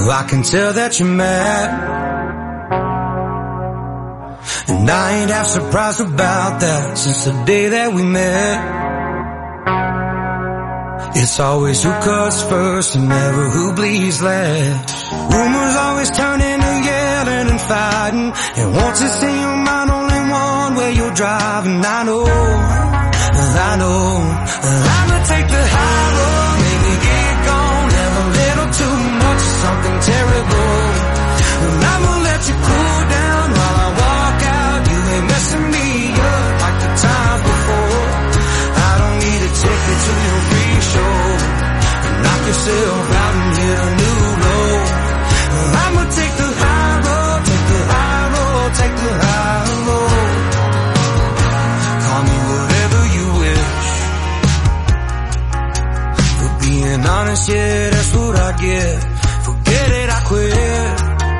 I can tell that you're mad, and I ain't half surprised about that. Since the day that we met, it's always who cuts first and never who bleeds last. Rumors always turn into yelling and fighting, and once it's in your mind, only one way you're driving. I know I'ma take the high road, maybe get gone, have a little too much of something terrible, and I'ma let you cool down while I walk out. You ain't messing me up like the times before. I don't need a ticket to your free show, knock yourself out and hit a new low. I'ma take the high road, take the high road, take the high road. Call me whatever you wish. For being honest, yeah, that's what I get. Forget it, I quit.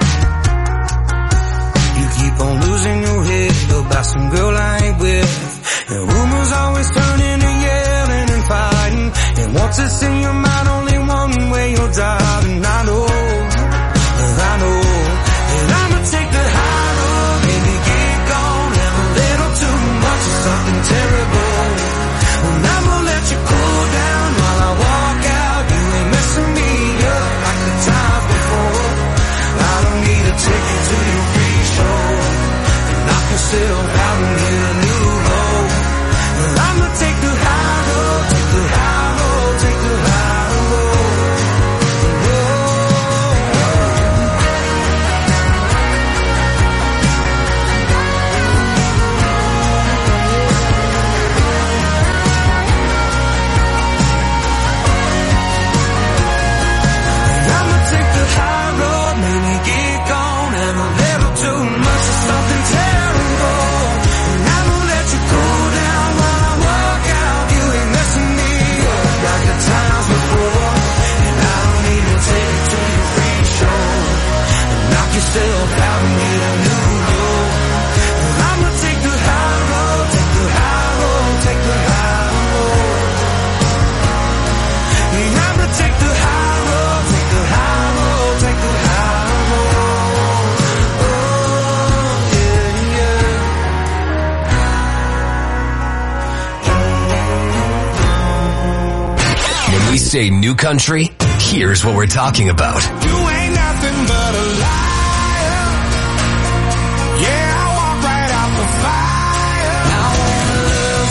You keep on losing your head about some girl I ain't with, and rumors always turn into yelling and fighting, and once it's in your mind, only one way you're driving. I know that I'ma take the high road, maybe get gone, have a little too much of something terrible, and I'ma let you cool down while I walk out. You ain't messing me up like the times before. I don't need a ticket to your free show, knock yourself out and hit a new low. I'ma take the high road, take the high road, take the high road. I'ma take the high road, maybe get gone, have a little too much of something terrible, and I'ma let you cool down while I walk out. You ain't messing me up like the times before, and I don't need to take it to your free show, knock yourself out and hit a new low. I'ma take the high road, take the high road, take the high road. I'ma take the high road, take the high road, take the high road. Oh, yeah. When we say new country, here's what we're talking about. You ain't nothing but a liar. Yeah, I walk right out the fire. I wanna love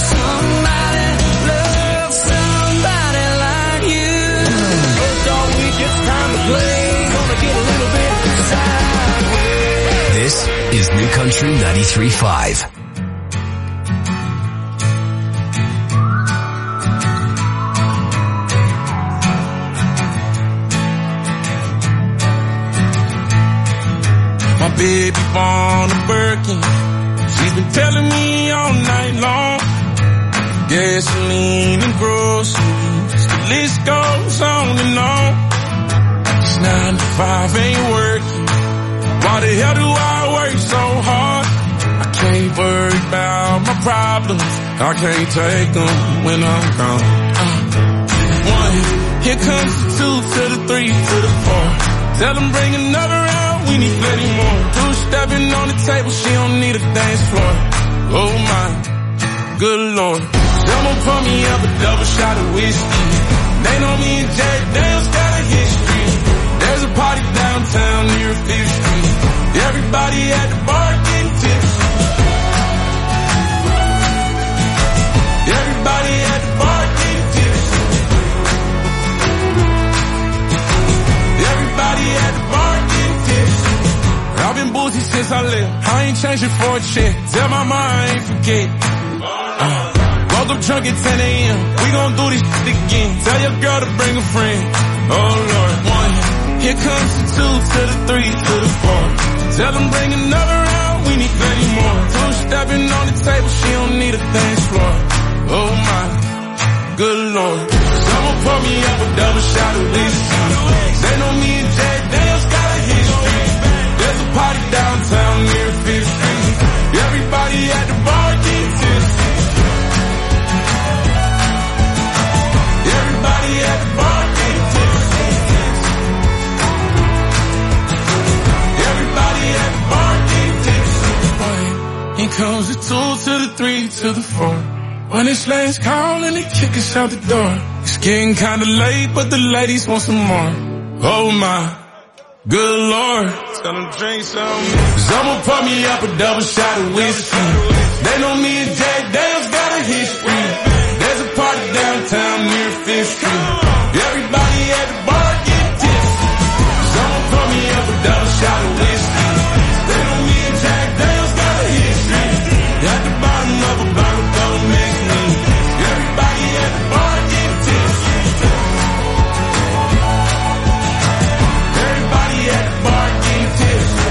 somebody like you. First all week, it's time to play. Gonna get a little bit sideways. This is New Country 93.5. My baby born a Birkin. She's been telling me all night long. Gasoline and groceries, the list goes on and on. This 9 to 5 ain't working. Why the hell do I work so hard? I can't worry about my problems. I can't take them when I'm gone. 1, here comes the 2 to the 3 to the 4. Tell them bring another round, we need plenty more. 2 stepping on the table, she don't need a dance floor. Oh my, good lord. Someone pour me up a double shot of whiskey. They know me and Jack Daniels got a history. There's a party downtown near 5th Street. Everybody at the bar getting tipsy. Everybody at the bar getting tipsy. Everybody at the bar getting tipsy. I've been boozy since I left. I ain't changing for a check. Tell my mom I ain't forget. Woke up drunk at 10 a.m. We gon' do this shit again. Tell your girl to bring a friend. Oh Lord. 1, here comes the 2 to the 3 to the 4. Tell them bring another round, we need plenty more. 2 stepping on the table, she don't need a dance floor. Oh my, good lord. Someone pour me up a double shot of whiskey. They know me and Jack Daniels got a history. There's a party downtown near 5th Street. Everybody at the bar getting tipsy. Everybody at the bar getting tipsy. comes the 2 to the 3 to the 4. When it's last call and they kick us out the door. It's getting kinda late, but the ladies want some more. Oh my, good Lord. Tell them drink some. Someone pour me up a double shot of whiskey. They know me and Jack Daniels got a history. There's a party downtown near 5th Street. Everybody at the bar get tipsy. Someone pour me up a double shot of whiskey. They know me and Jack Daniels got a history. At the bottom of a bottle, don't make me. Everybody at the bar get tipsy. Everybody at the bar get tipsy.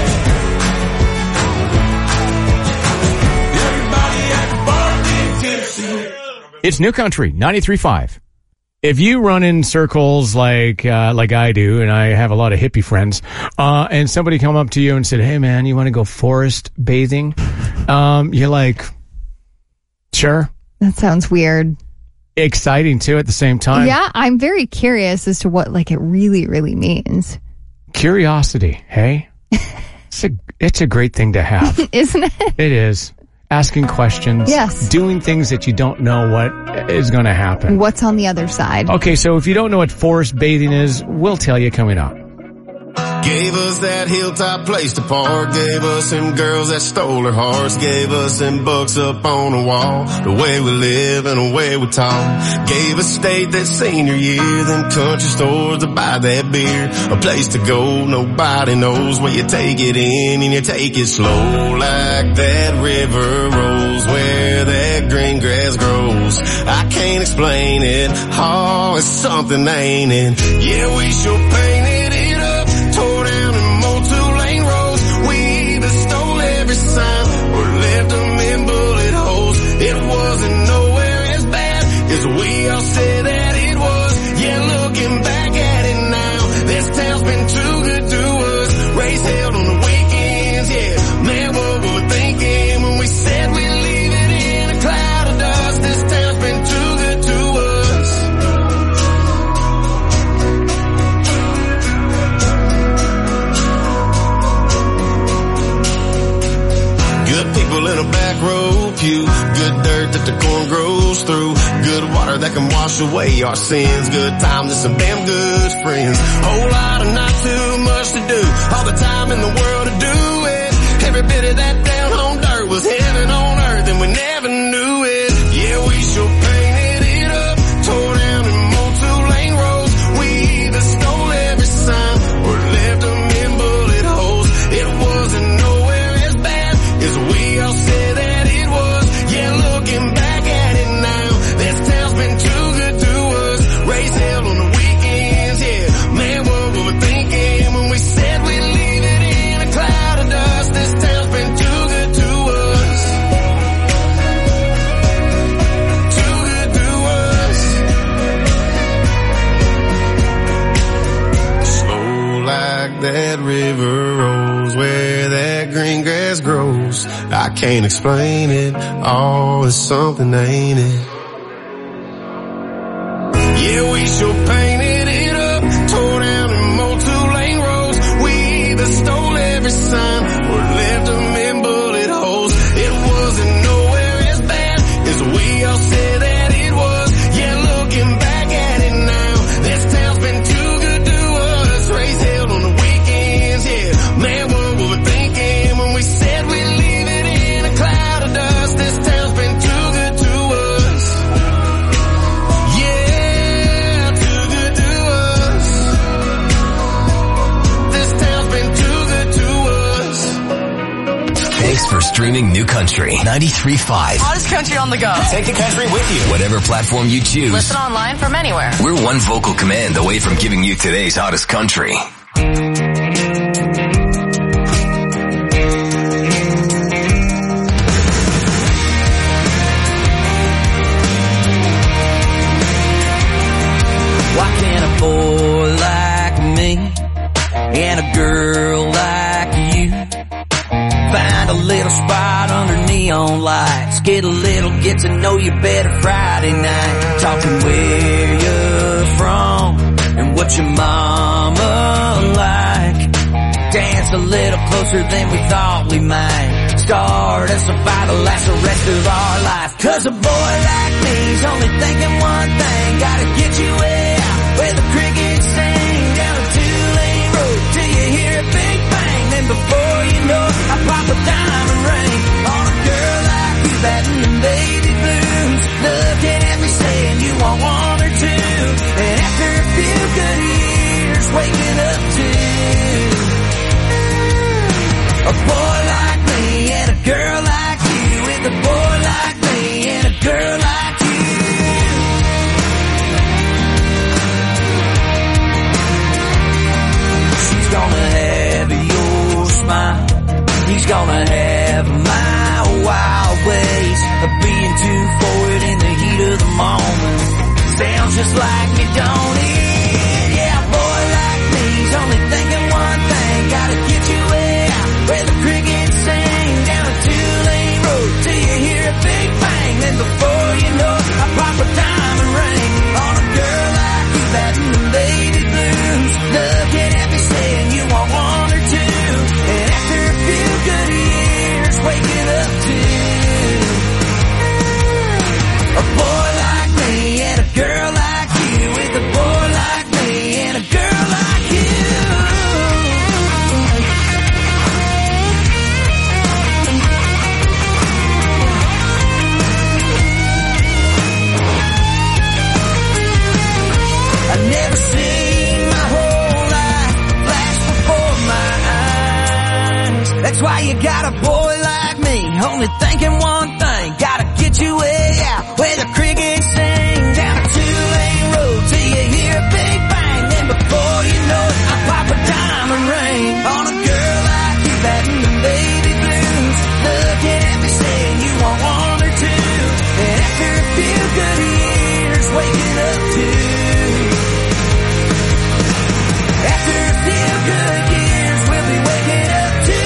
Everybody at the bar get tipsy. It's New Country 93.5. If you run in circles like I do, and I have a lot of hippie friends, and somebody come up to you and said, "Hey man, you want to go forest bathing?" You're like, "Sure." That sounds weird. Exciting too at the same time. Yeah, I'm very curious as to what it really, really means. Curiosity, hey? It's a great thing to have. Isn't it? It is. Asking questions. Yes. Doing things that you don't know what is going to happen. What's on the other side? Okay, so if you don't know what forest bathing is, we'll tell you coming up. Gave us that hilltop place to park. Gave us them girls that stole our hearts. Gave us them books up on the wall. The way we live and the way we talk. Gave us state that senior year. Them country stores to buy that beer. A place to go, nobody knows where you take it in and you take it slow. Like that river rolls where that green grass grows. I can't explain it. Oh, it's something, ain't it? Yeah, we sure painted it up. Tore down and mowed 2-lane roads. We either stole every sign or left them in bullet holes. It wasn't nowhere as bad as we all said that it was. Yeah, looking back at it now, this town's been too good to us. Race held on the weekends, yeah. Man, what we were thinking when we said we'd leave it in a cloud of dust. This town's been too good to us. Good people in a back row pew. Good dirt that the corn grows through. Good water that can wash away our sins. Good times and some damn good friends. Whole lot of not too much to do. All the time in the world to do it. Every bit of that down home dirt was heaven on earth and we never knew it. Yeah, we sure painted it up. Tore down and mowed 2-lane roads. We either stole every sign or left them in bullet holes. It wasn't nowhere as bad as we all said that it was. Yeah, looking back at it now, this town's been too good to us. Race held on the weekends, yeah. Man, what we were thinking when we said we'd leave it in a cloud of dust. This town's been too good to us. Too good to us. Slow like that river rolls where that green grass grows. I can't explain it. Oh, it's something, ain't it? Yeah, we sure painted it up. Tore down and mowed 2-lane roads. We either stole every sign or left them in bullet holes. It wasn't nowhere as bad as we all said that it was. Yeah, looking back at it now, this town's been too good to us. Race held on the weekends, yeah. Man, what we were thinking when we said we'd leave it in a cloud of dust. This town's been too good to us. Yeah, too good to us. This town's been too good to us. Thanks for streaming New Country 93.5. Hottest country on the go. Take the country with you. Whatever platform you choose. Listen online from anywhere. We're one vocal command away from giving you today's hottest country. Why can't a boy like me and a girl like you find a little spot under neon lights, get a little get to know you better Friday night, talking where you're from and what your mama like, dance a little closer than we thought we might, scar to survive the rest of our life. 'Cause a boy like me's only thinking one thing, gotta get you out where the crickets sing, down a two-lane road till you hear a big bang. Then before you know it, I pop a diamond ring on a girl like you, batting them baby blues, looking at me saying you want one or two, and after a few good years, waking up to a boy like me and a girl like you, with a boy like me and a girl like you. She's gonna have your smile, he's gonna have my wild ways of being too forward in the heat of the moment. Sounds just like me, don't it? Yeah, a boy like me's only thinking one thing, gotta get you out where the crickets sing, down a two-lane road till you hear a big bang. Then before you know it, I pop a diamond ring on a girl like you, batting them baby blues, looking at me saying you want one or two, and after a few good years, waking up to a boy like me and a girl like you, with a boy like me and a girl like you. I've never seen my whole life flash before my eyes. That's why you got a boy like me, only thinking one thing, gotta get you way out where the crickets sing, down a two-lane road till you hear a big bang. Then before you know it, I pop a diamond ring on a girl like you, batting them baby blues, looking at me saying you want one or two, and after a few good years, waking up to after a few good years, we'll be waking up to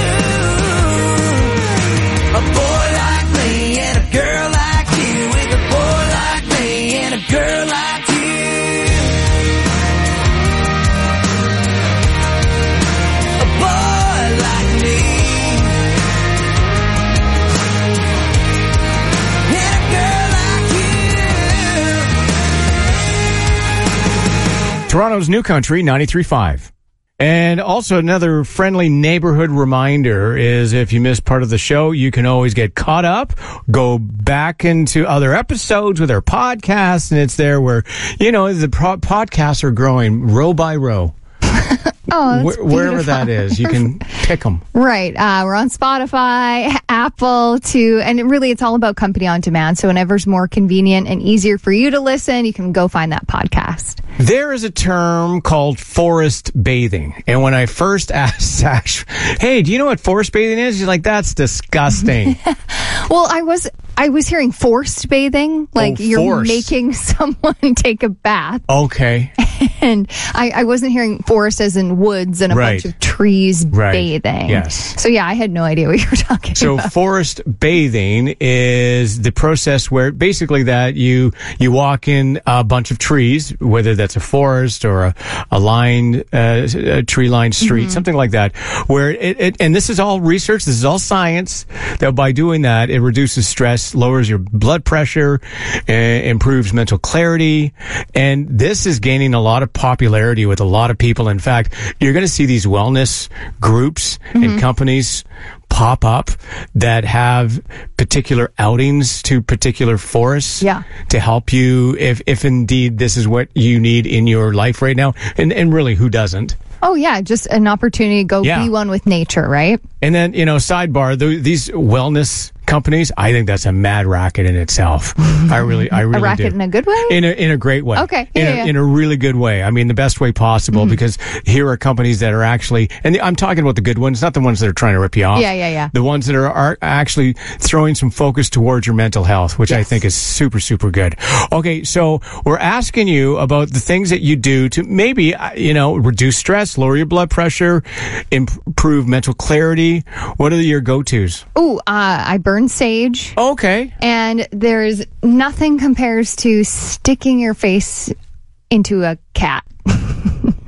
a boy like me and a girl like you, with a boy like me and a girl like you. A boy like me and a girl like you. Toronto's New Country 93.5. And also another friendly neighborhood reminder is if you missed part of the show, you can always get caught up, go back into other episodes with our podcast, and it's there where, you know, the podcasts are growing row by row. Oh, that's Wherever beautiful. that is, you can pick them. Right. We're on Spotify, Apple, and really it's all about company on demand. So whenever's more convenient and easier for you to listen, you can go find that podcast. There is a term called forest bathing. And when I first asked Sash, hey, do you know what forest bathing is? She's like, that's disgusting. Well, I was hearing forced bathing, like you're forced. making someone take a bath. Okay. And I wasn't hearing forest as in woods and a Right. bunch of trees Right. bathing. Yes. So yeah, I had no idea what you were talking So about. forest bathing is the process where basically that you walk in a bunch of trees, whether that's a forest or a lined, a tree-lined street, something like that, where it, and this is all research, this is all science, that by doing that, it reduces stress, lowers your blood pressure, improves mental clarity, and this is gaining a lot of popularity with a lot of people. In fact, you're going to see these wellness groups and companies pop up that have particular outings to particular forests to help you if indeed this is what you need in your life right now. And really, who doesn't? Oh yeah, just an opportunity to go Yeah. be one with nature, right? And then, you know, sidebar, these wellness companies, I think that's a mad racket in itself. I really A racket do. in a good way? In a great way. Okay. In a really good way. I mean, the best way possible, because here are companies that are actually, and I'm talking about the good ones, not the ones that are trying to rip you off. Yeah. The ones that are actually throwing some focus towards your mental health, which I think is super, super good. Okay. So we're asking you about the things that you do to maybe, reduce stress, lower your blood pressure, improve mental clarity. What are your go-tos? Ooh, I burn sage. Okay. And there's nothing compares to sticking your face into a cat.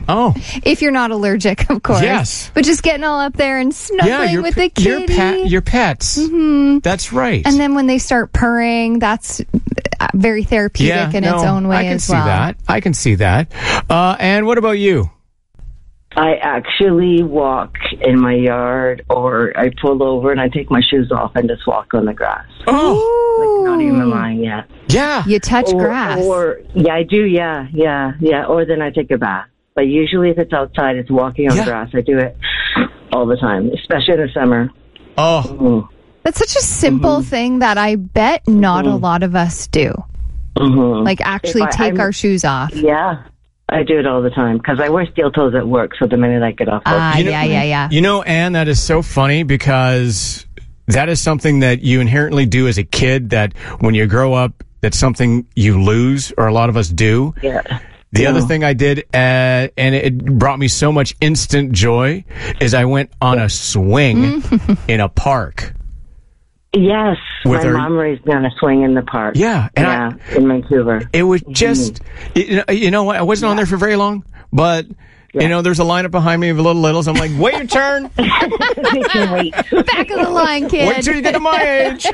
Oh. If you're not allergic, of course. Yes. But just getting all up there and snuggling with the kitty. Your pets. Mm-hmm. That's right. And then when they start purring, that's very therapeutic in its own way as well. I can see that. And what about you? I actually walk in my yard, or I pull over and I take my shoes off and just walk on the grass. Oh. Like, not even lying yet. Yeah. You touch grass. Yeah, I do. Yeah. Or then I take a bath. But usually if it's outside, it's walking on grass. I do it all the time, especially in the summer. Oh. Mm-hmm. That's such a simple thing that I bet not a lot of us do. Mm-hmm. Like actually take our shoes off. Yeah. I do it all the time because I wear steel toes at work, so the minute I get off work. Yeah. You know, Anne, that is so funny because that is something that you inherently do as a kid that when you grow up, that's something you lose, or a lot of us do. Yeah. The other thing I did, and it brought me so much instant joy, is I went on a swing in a park. Yes, my mom raised me on a swing in the park. Yeah, and in Vancouver. It was just, you know what? I wasn't on there for very long, but you know, there's a lineup behind me of little littles. I'm like, wait your turn. Back of the line, kid. Wait till you get to my age.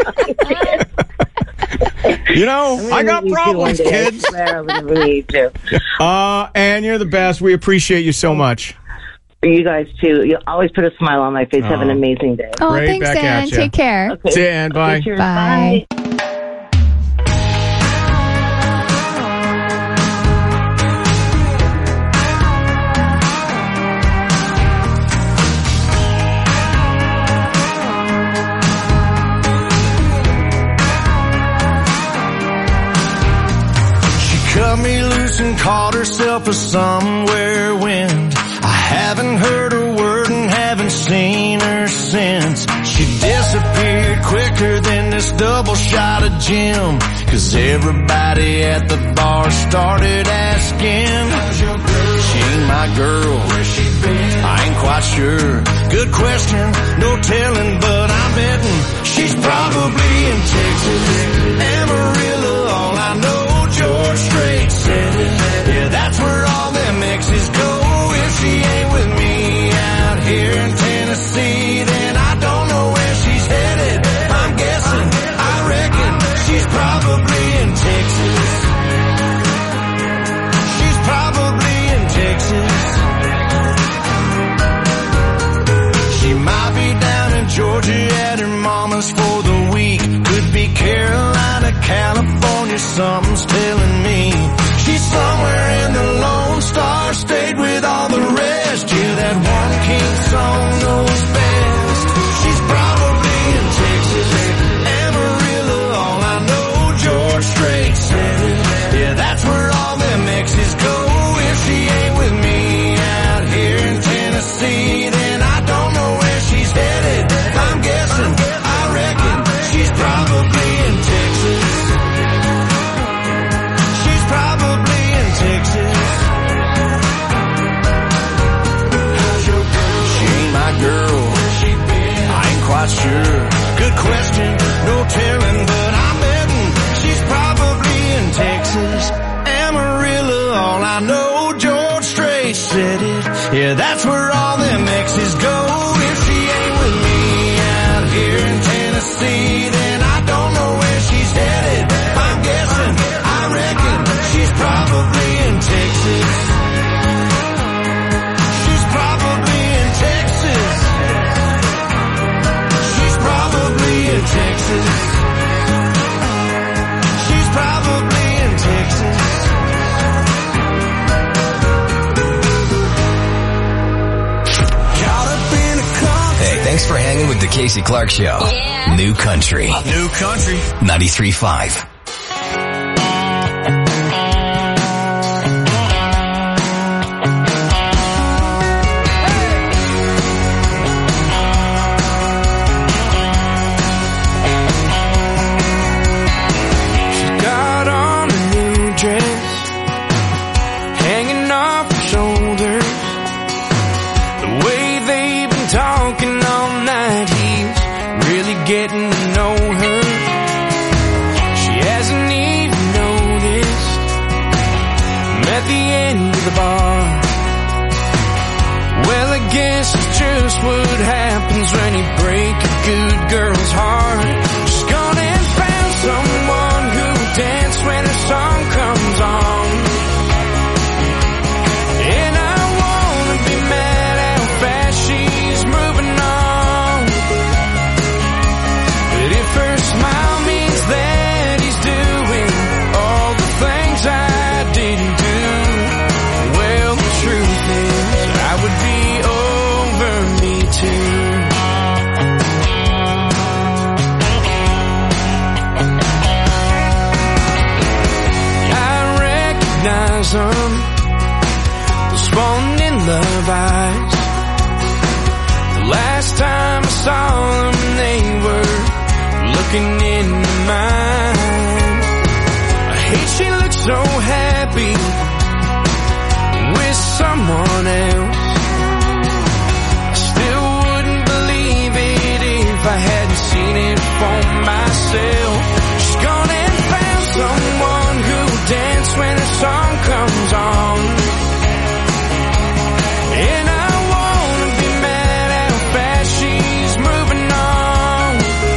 You know, I got problems, kids. And you're the best. We appreciate you so much. You guys, too. You always put a smile on my face. Have an amazing day. Oh, thanks, Anne. Take care. Okay. See you, Anne. Bye. Okay, Bye. Cut me loose and caught herself a somewhere wind. I haven't heard a word and haven't seen her since. She disappeared quicker than this double shot of gin. 'Cause everybody at the bar started asking, she ain't my girl, where's she been? I ain't quite sure. Good question, no telling, but I'm betting she's probably in Texas. Amarillo, all I know. George Strait said it. Yeah, that's where all them exes go. If she ain't with me out here in Tennessee, then I don't know where she's headed. I'm guessing, I reckon she's probably in Texas. She's probably in Texas. She might be down in Georgia at her mama's for the week. Could be Carolina, California, something's telling me. She's somewhere in the Lone Star State with all the rest. Yeah, that one King song knows best. She's probably in Texas. Amarillo, all I know, George Strait said it. Yeah, that's where all them exes go. If she ain't with me out here in Tennessee, then I don't know where she's headed. I'm guessing, I reckon she's probably in Texas. She's probably in Texas. She ain't my girl. I ain't quite sure. Good question, no telling, but I'm betting she's probably in Texas. Amarillo, all I know, George Strait said it. Yeah, that's where all them exes go. If she ain't with me out here in Tennessee, then I don't know where she's headed. I'm guessing, I reckon she's probably in Texas. She's probably in Texas. She's probably in Texas. She's probably in Texas. Hey, thanks for hanging with the Casey Clark Show. Yeah. New Country. New Country. 93.5. Got on a new dress, hanging off her shoulders. The way they've been talking all night, he's really getting to know her. She hasn't even noticed. I'm at the end of the bar, Well, I guess it's just what happens when you break a good girl's heart. She's gone and found someone who'll dance when her song comes on. And I wanna be mad how fast she's moving on. But if her smile means that he's doing all the things I didn't do, well, the truth is I would be over me too. I recognize them, those falling in love eyes. The last time I saw them, they were looking into mine. I hate she looks so happy with someone else. I still wouldn't believe it if I hadn't seen it for myself. She's gone and found someone who'll dance when her song comes on. And I wanna be mad how fast she's moving on.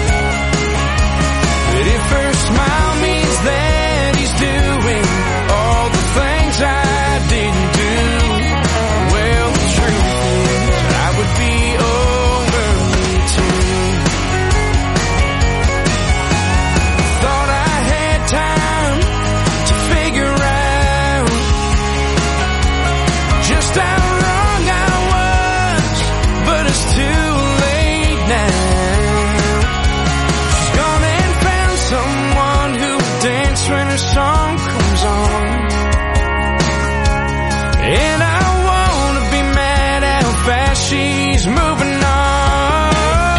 But if her smile means that he's doing all the things I didn't do, well, the truth is I would be over me too. Thought I had time to figure out just how wrong I was, but it's too late now. She's gone and found someone who'll dance when her song comes on. And I wanna be mad how fast she's moving on.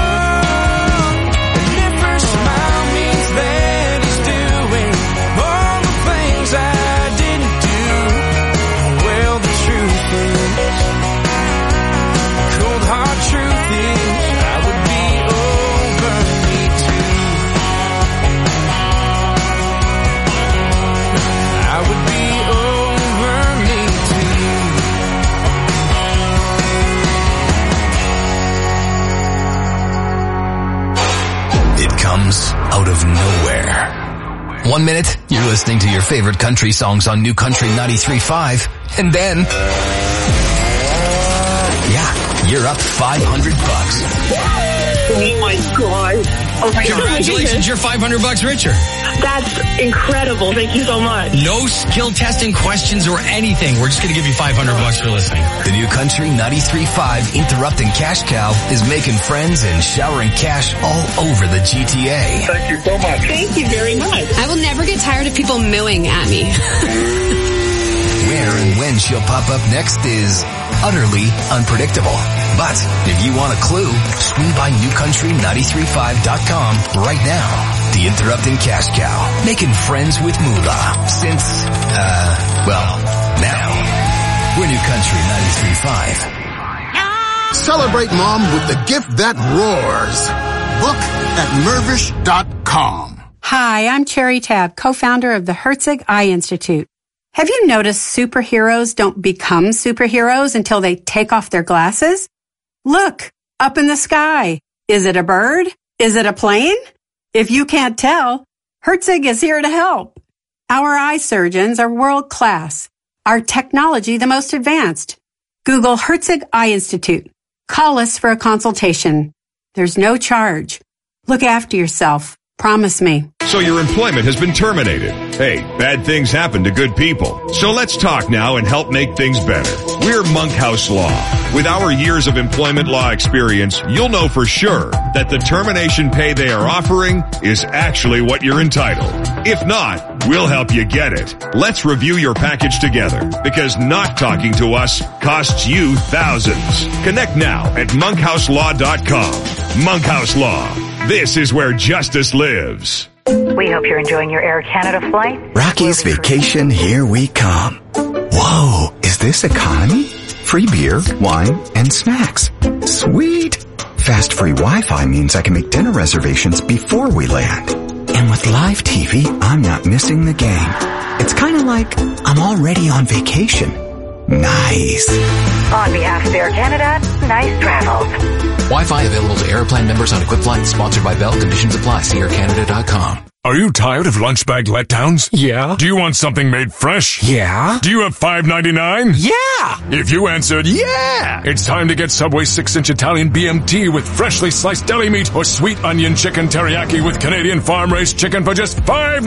And if her smile means that he's doing all the things I didn't do, well, the truth is, cold hard truth is, I would be over me too. I would be over me too. It comes out of nowhere. 1 minute, you're listening to your favorite country songs on New Country 93.5, and then, yeah, you're up $500. Oh my God. Oh my Congratulations, you're $500 richer. That's incredible. Thank you so much. No skill testing questions or anything. We're just going to give you $500 for listening. The New Country 93.5 Interrupting Cash Cow is making friends and showering cash all over the GTA. Thank you so much. Thank you very much. I will never get tired of people mooing at me. Where and when she'll pop up next is utterly unpredictable. But if you want a clue, swing by newcountry935.com right now. The Interrupting Cash Cow, making friends with Moolah since, now. We're New Country 93.5. Celebrate Mom with the gift that roars. Book at Mirvish.com. Hi, I'm Cherry Tab, co-founder of the Herzig Eye Institute. Have you noticed superheroes don't become superheroes until they take off their glasses? Look, up in the sky. Is it a bird? Is it a plane? If you can't tell, Herzig is here to help. Our eye surgeons are world class. Our technology the most advanced. Google Herzig Eye Institute. Call us for a consultation. There's no charge. Look after yourself. Promise me. So your employment has been terminated. Hey, bad things happen to good people. So let's talk now and help make things better. We're Monkhouse Law. With our years of employment law experience, you'll know for sure that the termination pay they are offering is actually what you're entitled. If not, we'll help you get it. Let's review your package together, because not talking to us costs you thousands. Connect now at monkhouselaw.com. Monkhouse Law. This is where justice lives. We hope you're enjoying your Air Canada flight. Rocky's Vacation, here we come. Whoa, is this economy? Free beer, wine, and snacks. Sweet. Fast free Wi-Fi means I can make dinner reservations before we land. And with live TV, I'm not missing the game. It's kind of like I'm already on vacation. Nice. On behalf of Air Canada, nice travels. Wi-Fi available to Aeroplan members on equipped flights. Sponsored by Bell. Conditions apply. See aircanada.com. Are you tired of lunch bag letdowns? Yeah. Do you want something made fresh? Yeah. Do you have $5.99? Yeah. If you answered yeah, it's time to get Subway 6-inch Italian BMT with freshly sliced deli meat or sweet onion chicken teriyaki with Canadian farm-raised chicken for just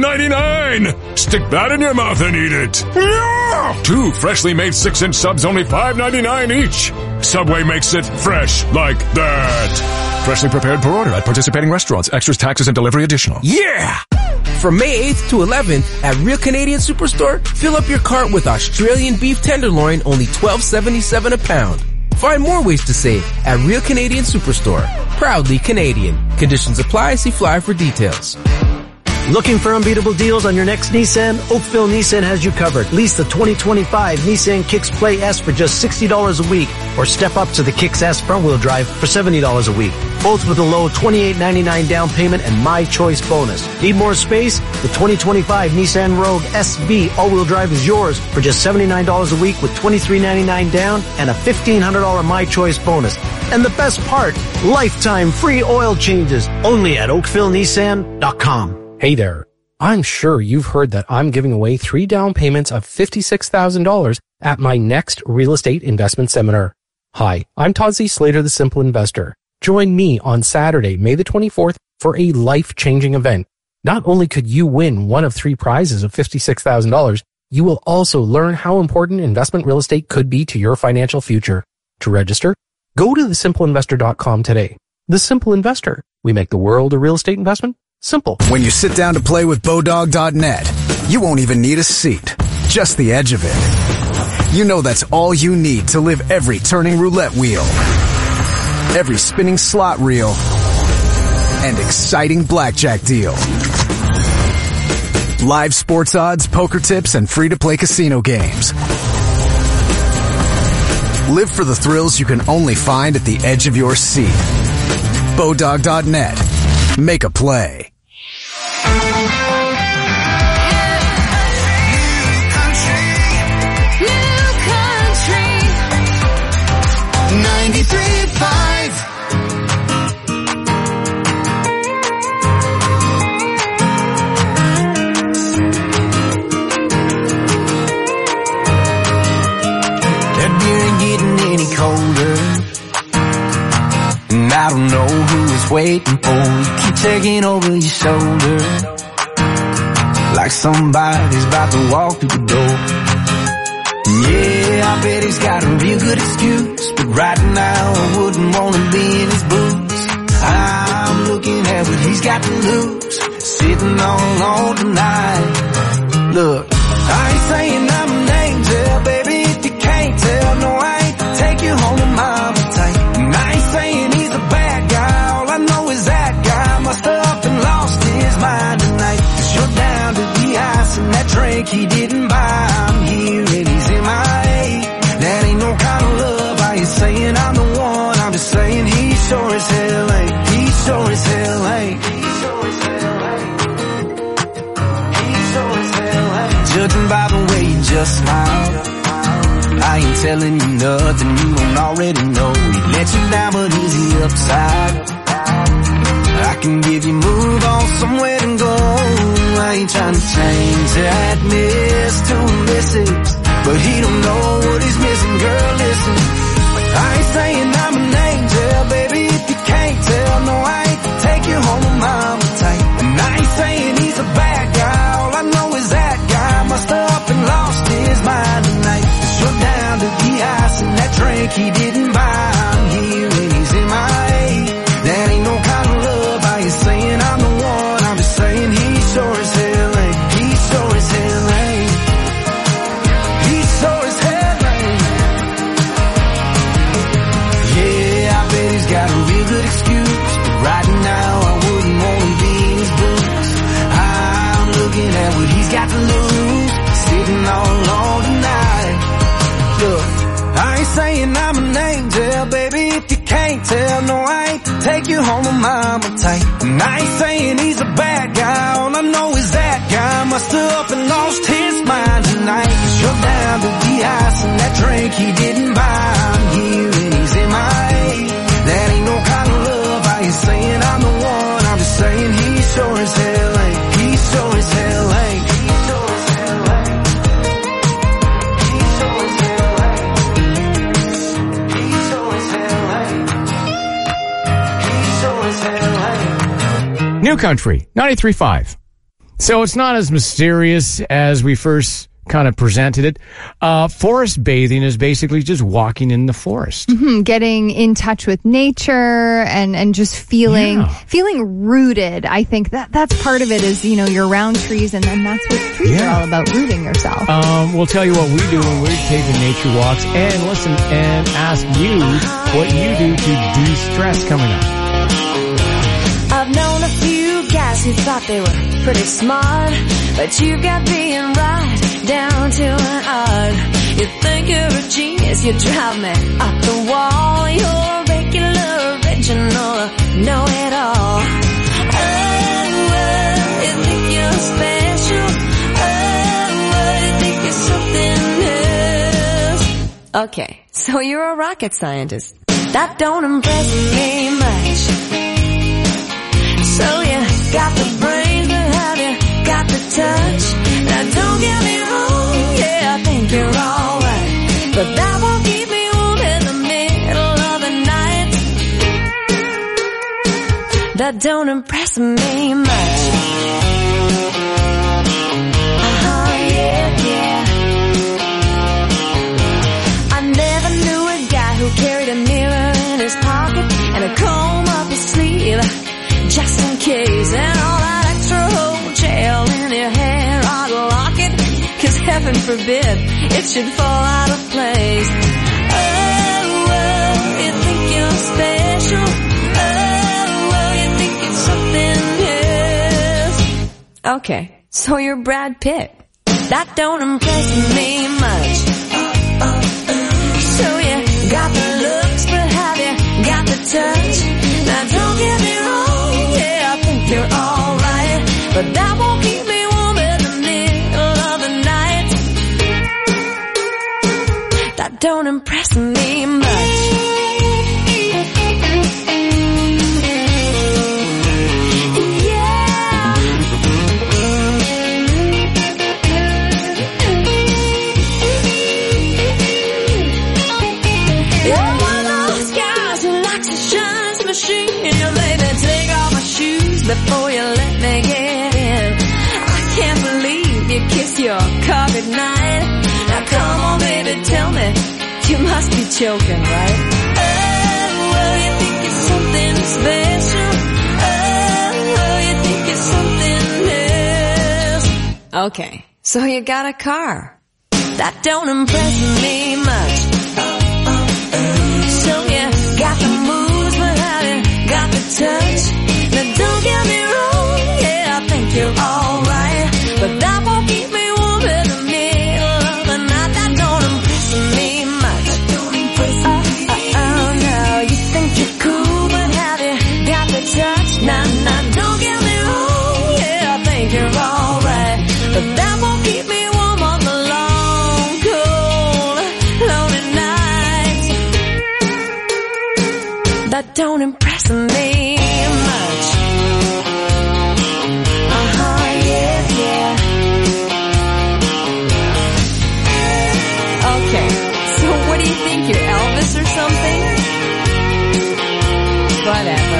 $5.99. Stick that in your mouth and eat it. Yeah. 2 freshly made 6-inch subs, only $5.99 each. Subway makes it fresh like that. Freshly prepared per order at participating restaurants. Extras, taxes, and delivery additional. Yeah! From May 8th to 11th at Real Canadian Superstore, fill up your cart with Australian beef tenderloin, only $12.77 a pound. Find more ways to save at Real Canadian Superstore. Proudly Canadian. Conditions apply. See flyer for details. Looking for unbeatable deals on your next Nissan? Oakville Nissan has you covered. Lease the 2025 Nissan Kicks Play S for just $60 a week, or step up to the Kicks S front-wheel drive for $70 a week. Both with a low $28.99 down payment and My Choice bonus. Need more space? The 2025 Nissan Rogue SV all-wheel drive is yours for just $79 a week with $23.99 down and a $1,500 My Choice bonus. And the best part, lifetime free oil changes only at OakvilleNissan.com. Hey there. I'm sure you've heard that I'm giving away 3 down payments of $56,000 at my next real estate investment seminar. Hi, I'm Todd Z. Slater, the Simple Investor. Join me on Saturday, May the 24th for a life-changing event. Not only could you win one of 3 prizes of $56,000, you will also learn how important investment real estate could be to your financial future. To register, go to thesimpleinvestor.com today. The Simple Investor. We make the world a real estate investment simple. When you sit down to play with Bodog.net, you won't even need a seat, just the edge of it. You know that's all you need to live every turning roulette wheel, every spinning slot reel, and exciting blackjack deal. Live sports odds, poker tips, and free-to-play casino games. Live for the thrills you can only find at the edge of your seat. Bodog.net. Make a play. And I don't know who is waiting for you. Keep checking over your shoulder like somebody's about to walk through the door. Yeah, I bet he's got a real good excuse, but right now I wouldn't want to be in his boots. I'm looking at what he's got to lose, sitting on tonight. Look, I ain't saying I'm an angel, baby, if you can't tell. No, I ain't to take you home to mama tight. And I ain't saying he's a bad guy, all I know is that guy must have up and lost his mind tonight. 'Cause you're down to the ice and that drink he didn't buy. I'm here and he's in my A. That ain't no kind of love. I ain't saying I'm the one, I'm just saying he sure as hell ain't. He sure as hell ain't. He sure as hell ain't. He sure as hell ain't. Judging by the way you just smiled, I ain't telling you nothing you don't already know. He let you down, but is he upside? I can give you move on somewhere to go. I ain't trying to change that miss to a missus, but he don't know what he's missing. Girl, listen, I ain't saying I'm an angel, baby, if you can't tell. No, I ain't to take you home with mama tight. And I ain't saying he's a bad guy, all I know is that guy must have up and lost his mind tonight. 'Cause you're down to the ice and that drink he didn't buy. I'm here and he's in my A. That ain't no kind of love. I ain't saying I'm the one, I'm just saying he sure as hell ain't. He sure as hell ain't. He sure as hell ain't. Yeah, I bet he's got a real good excuse, but right now I wouldn't want to be in his boots. I'm looking at what he's got to lose, sitting all alone tonight. Look, I ain't saying I'm an angel, baby, if you can't tell. No, I ain't to take you home with mama tight. And I ain't saying he's a bad guy, all I know is that guy must have up and lost his mind tonight. 'Cause you're down to the ice and that drink think he didn't buy. I'm here and he's MIA. That ain't no kind of love. I ain't saying I'm the one. I'm just saying he sure as hell ain't. He sure as hell ain't. He sure as hell ain't. He sure as hell ain't. He sure as hell ain't. He sure as hell ain't. New Country, 93.5. So it's not as mysterious as we first kind of presented it. Forest bathing is basically just walking in the forest. Mm-hmm. Getting in touch with nature and just feeling rooted. I think that's part of it is, you know, you're around trees and then that's what trees are all about, rooting yourself. We'll tell you what we do when we're taking nature walks and listen and ask you what you do to de-stress coming up. I've known a few guys who thought they were pretty smart, but you got being right down to an art. You think you're a genius, you drive me up the wall. You're regular, original, know-it-all. Oh, you think you're special. Oh, you think you're something else. Okay, so you're a rocket scientist. That don't impress me much. So you got the brains, but have you got the touch? Now don't get me wrong, yeah, I think you're alright, but that won't keep me warm in the middle of the night. That don't impress me much. Yeah. I never knew a guy who carried a mirror in his pocket and a comb up his sleeve, just in case, and all that extra whole gel in your hair, I'd lock it, 'cause heaven forbid it should fall out of place. Oh, you think you're special. Oh, you think it's something else. Okay, so you're Brad Pitt. That don't impress me much. So you got the looks, but have you got the touch? Now don't get me wrong, yeah, I think you're alright, but that won't keep me warm in the middle of the night. That don't impress me much. You're one of those guys who likes to shine his machine. Baby, take off my shoes before you let me get in. I can't believe you kissed your car goodnight. Now come on, baby, tell me, you must be joking, right? Oh, you think it's something special. Oh, you think it's something else. Okay, so you got a car. That don't impress me much. So you got the moves, but have you got the touch? Now don't get me wrong, yeah, I think you're alright, but that won't keep me warm in the middle of the night. That don't impress me much. Oh, no, you think you're cool, but have you got the touch? Now, don't get me wrong, yeah, I think you're alright, but that won't keep me warm on the long, cold, lonely nights. That don't impress me much. Yeah. Okay, so what do you think, you're Elvis or something? Whatever.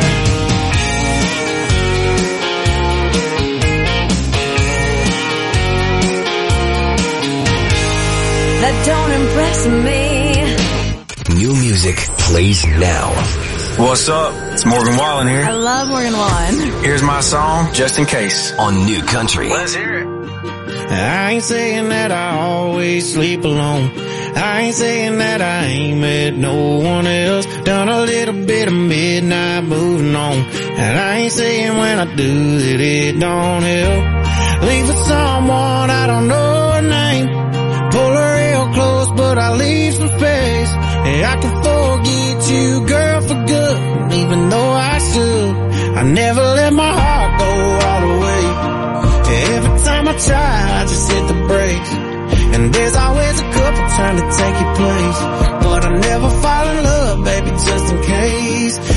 That don't impress me. New music plays now. What's up? It's Morgan Wallen here. I love Morgan Wallen. Here's my song, Just in Case, on New Country. Let's hear it. I ain't saying that I always sleep alone. I ain't saying that I ain't met no one else. Done a little bit of midnight moving on. And I ain't saying when I do that it don't help. Leave with someone I don't know her name. Pull her real close, but I leave some space. And I can forget you, girl, for good. Even though I should, I never let my heart go all the way. Every time I try, I just hit the brakes. And there's always a couple trying to take your place.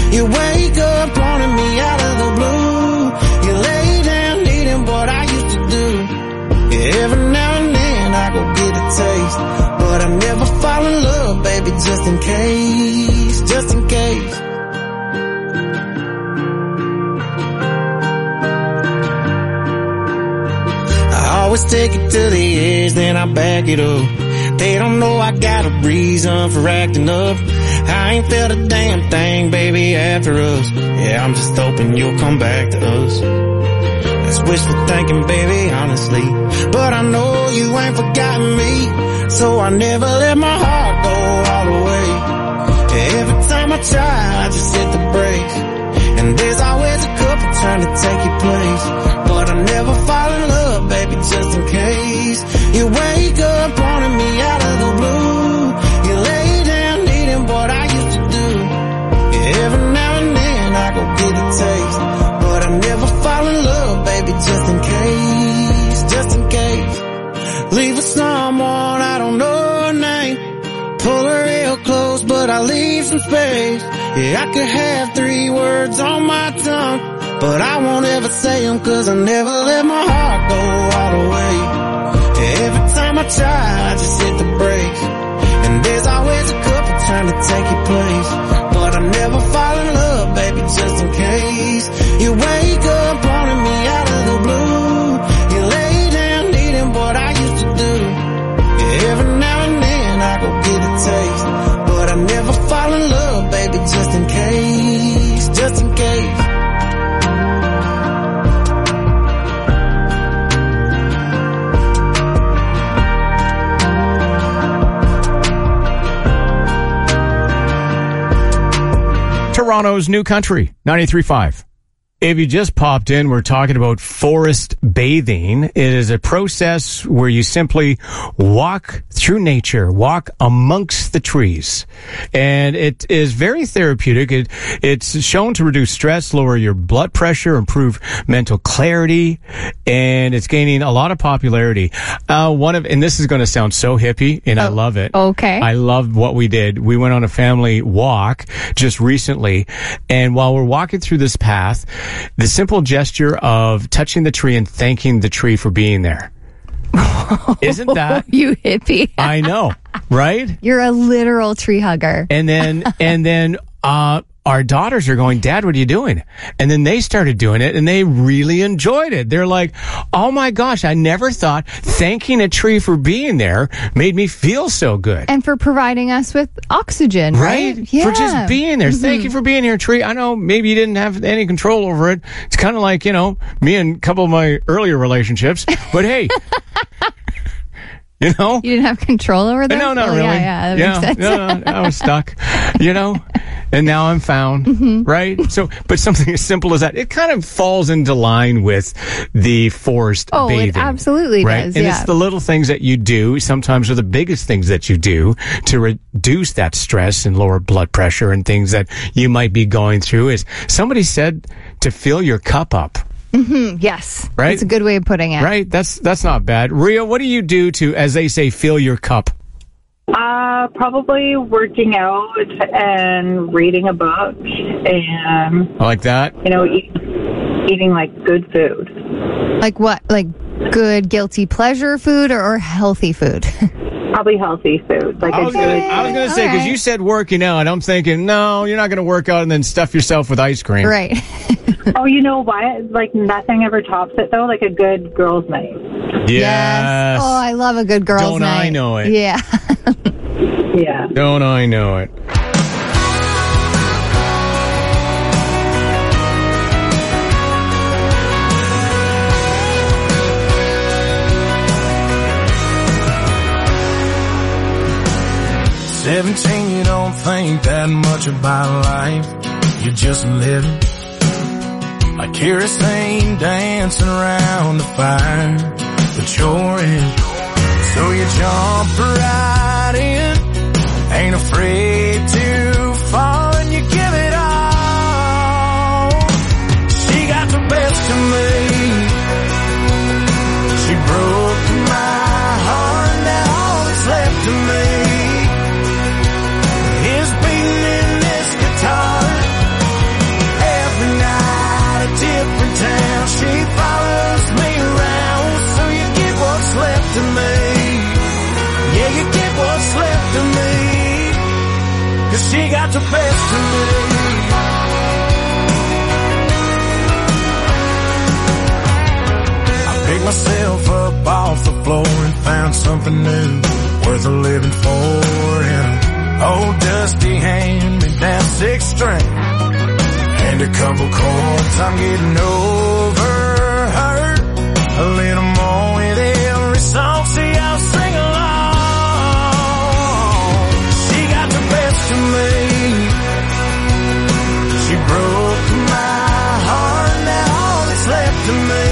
You wake up wanting me out of the blue. You lay down needing what I used to do. Every now and then I go get a taste, but I never fall in love, baby, just in case, just in case. I always take it to the edge, then I back it up. They don't know I got a reason for acting up. I ain't felt a damn thing, baby, after us. Yeah, I'm just hoping you'll come back to us. That's wishful thinking, baby, honestly. But I know you ain't forgotten me, so I never let my heart go all the way. Every time I try, I just hit the brakes. And there's always a couple trying to take your place. But I never fall in love, baby, just in case. You wake up wanting me out of the blue. You lay down needing what I used to do. Every now and then I go get a taste, but I never fall in love, baby, just in case, just in case. Leave with someone, I don't know her name. Pull her real close, but I leave some space. Yeah, I could have 3 words on my tongue, but I won't ever say them, cause I never let my heart go all the way. Every time I try, I just hit the brakes. And there's always a couple trying to take your place, but I never fall in love, baby, just in case. You wake up wanting me out of the blue. You lay down needing what I used to do. Every now and then I go get a taste, but I never fall in love, baby, just in case, just in case. Toronto's New Country, 93.5. If you just popped in, we're talking about forest bathing. It is a process where you simply walk through nature, walk amongst the trees. And it is very therapeutic. It's shown to reduce stress, lower your blood pressure, improve mental clarity, and it's gaining a lot of popularity. And this is going to sound so hippie, and I love it. Okay. I love what we did. We went on a family walk just recently, and while we're walking through this path, the simple gesture of touching the tree and thanking the tree for being there. Isn't that? You hippie. I know, right? You're a literal tree hugger. And then, our daughters are going, Dad, what are you doing? And then they started doing it and they really enjoyed it. They're like, oh my gosh, I never thought thanking a tree for being there made me feel so good. And for providing us with oxygen, right? Yeah. For just being there. Mm-hmm. Thank you for being here, tree. I know maybe you didn't have any control over it. It's kind of like, me and a couple of my earlier relationships, but hey. You didn't have control over them? No, not really. Yeah, that makes sense. No, I was stuck, and now I'm found, right? So, but something as simple as that, it kind of falls into line with the forest bathing. It absolutely right? does, And it's the little things that you do, sometimes are the biggest things that you do to reduce that stress and lower blood pressure and things that you might be going through. Is somebody said to fill your cup up. Mm-hmm. Yes. Right? That's a good way of putting it. Right? That's not bad. Ria, what do you do to, as they say, fill your cup? Probably working out and reading a book and... I like that. Eating like good food. Like what? Like good guilty pleasure food or healthy food? Probably healthy food. I was going to say, because you said working out, I'm thinking, no, you're not going to work out and then stuff yourself with ice cream. Right. Oh, you know what? Like, nothing ever tops it, though. Like a good girls' night. Yes. Oh, I love a good girls' night. Don't I know it? Yeah. Yeah. Don't I know it? You don't think that much about life. You're just living. Like kerosene dancing around the fire. But you're in. So you jump right in. Ain't afraid to fall and you give it all. She got the best of me. She broke my heart. Now all that's left of me is beating in this guitar 'cause she got the best of me. Picked myself up off the floor and found something new worth a living for. And an old dusty hand-me-down six string and a couple chords. I'm getting over hurt a little more with every song. See, I'll sing along. She got the best of me. She broke my heart. Now all that's left of me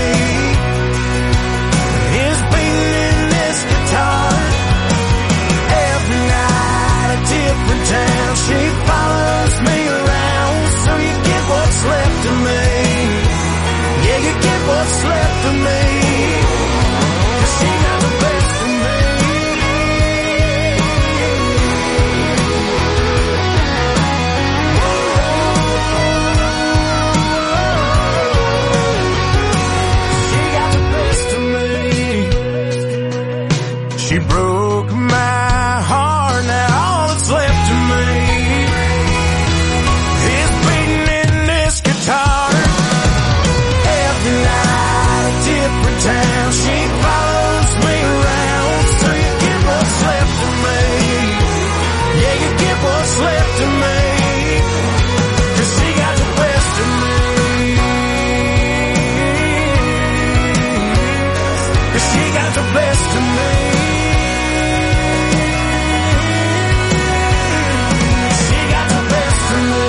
is beating in this guitar. Every night a different town. She follows me around. So you get what's left of me. Yeah, you get what's left of me. 'Cause she got the best of me. She got the best of me. She broke my heart. Now all that's left of me is beating in this guitar. Every night a different town. She follows me around. So you get what's left of me. Yeah, you get what's left of me. 'Cause she got the best of me. 'Cause she got the best of me. She got the best of me.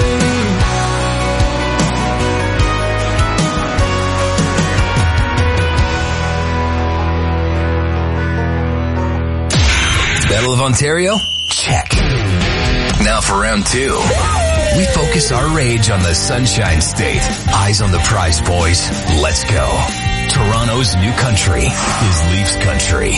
Battle of Ontario? Check. Now for round two. We focus our rage on the Sunshine State. Eyes on the prize, boys. Let's go. Toronto's new country is Leafs country.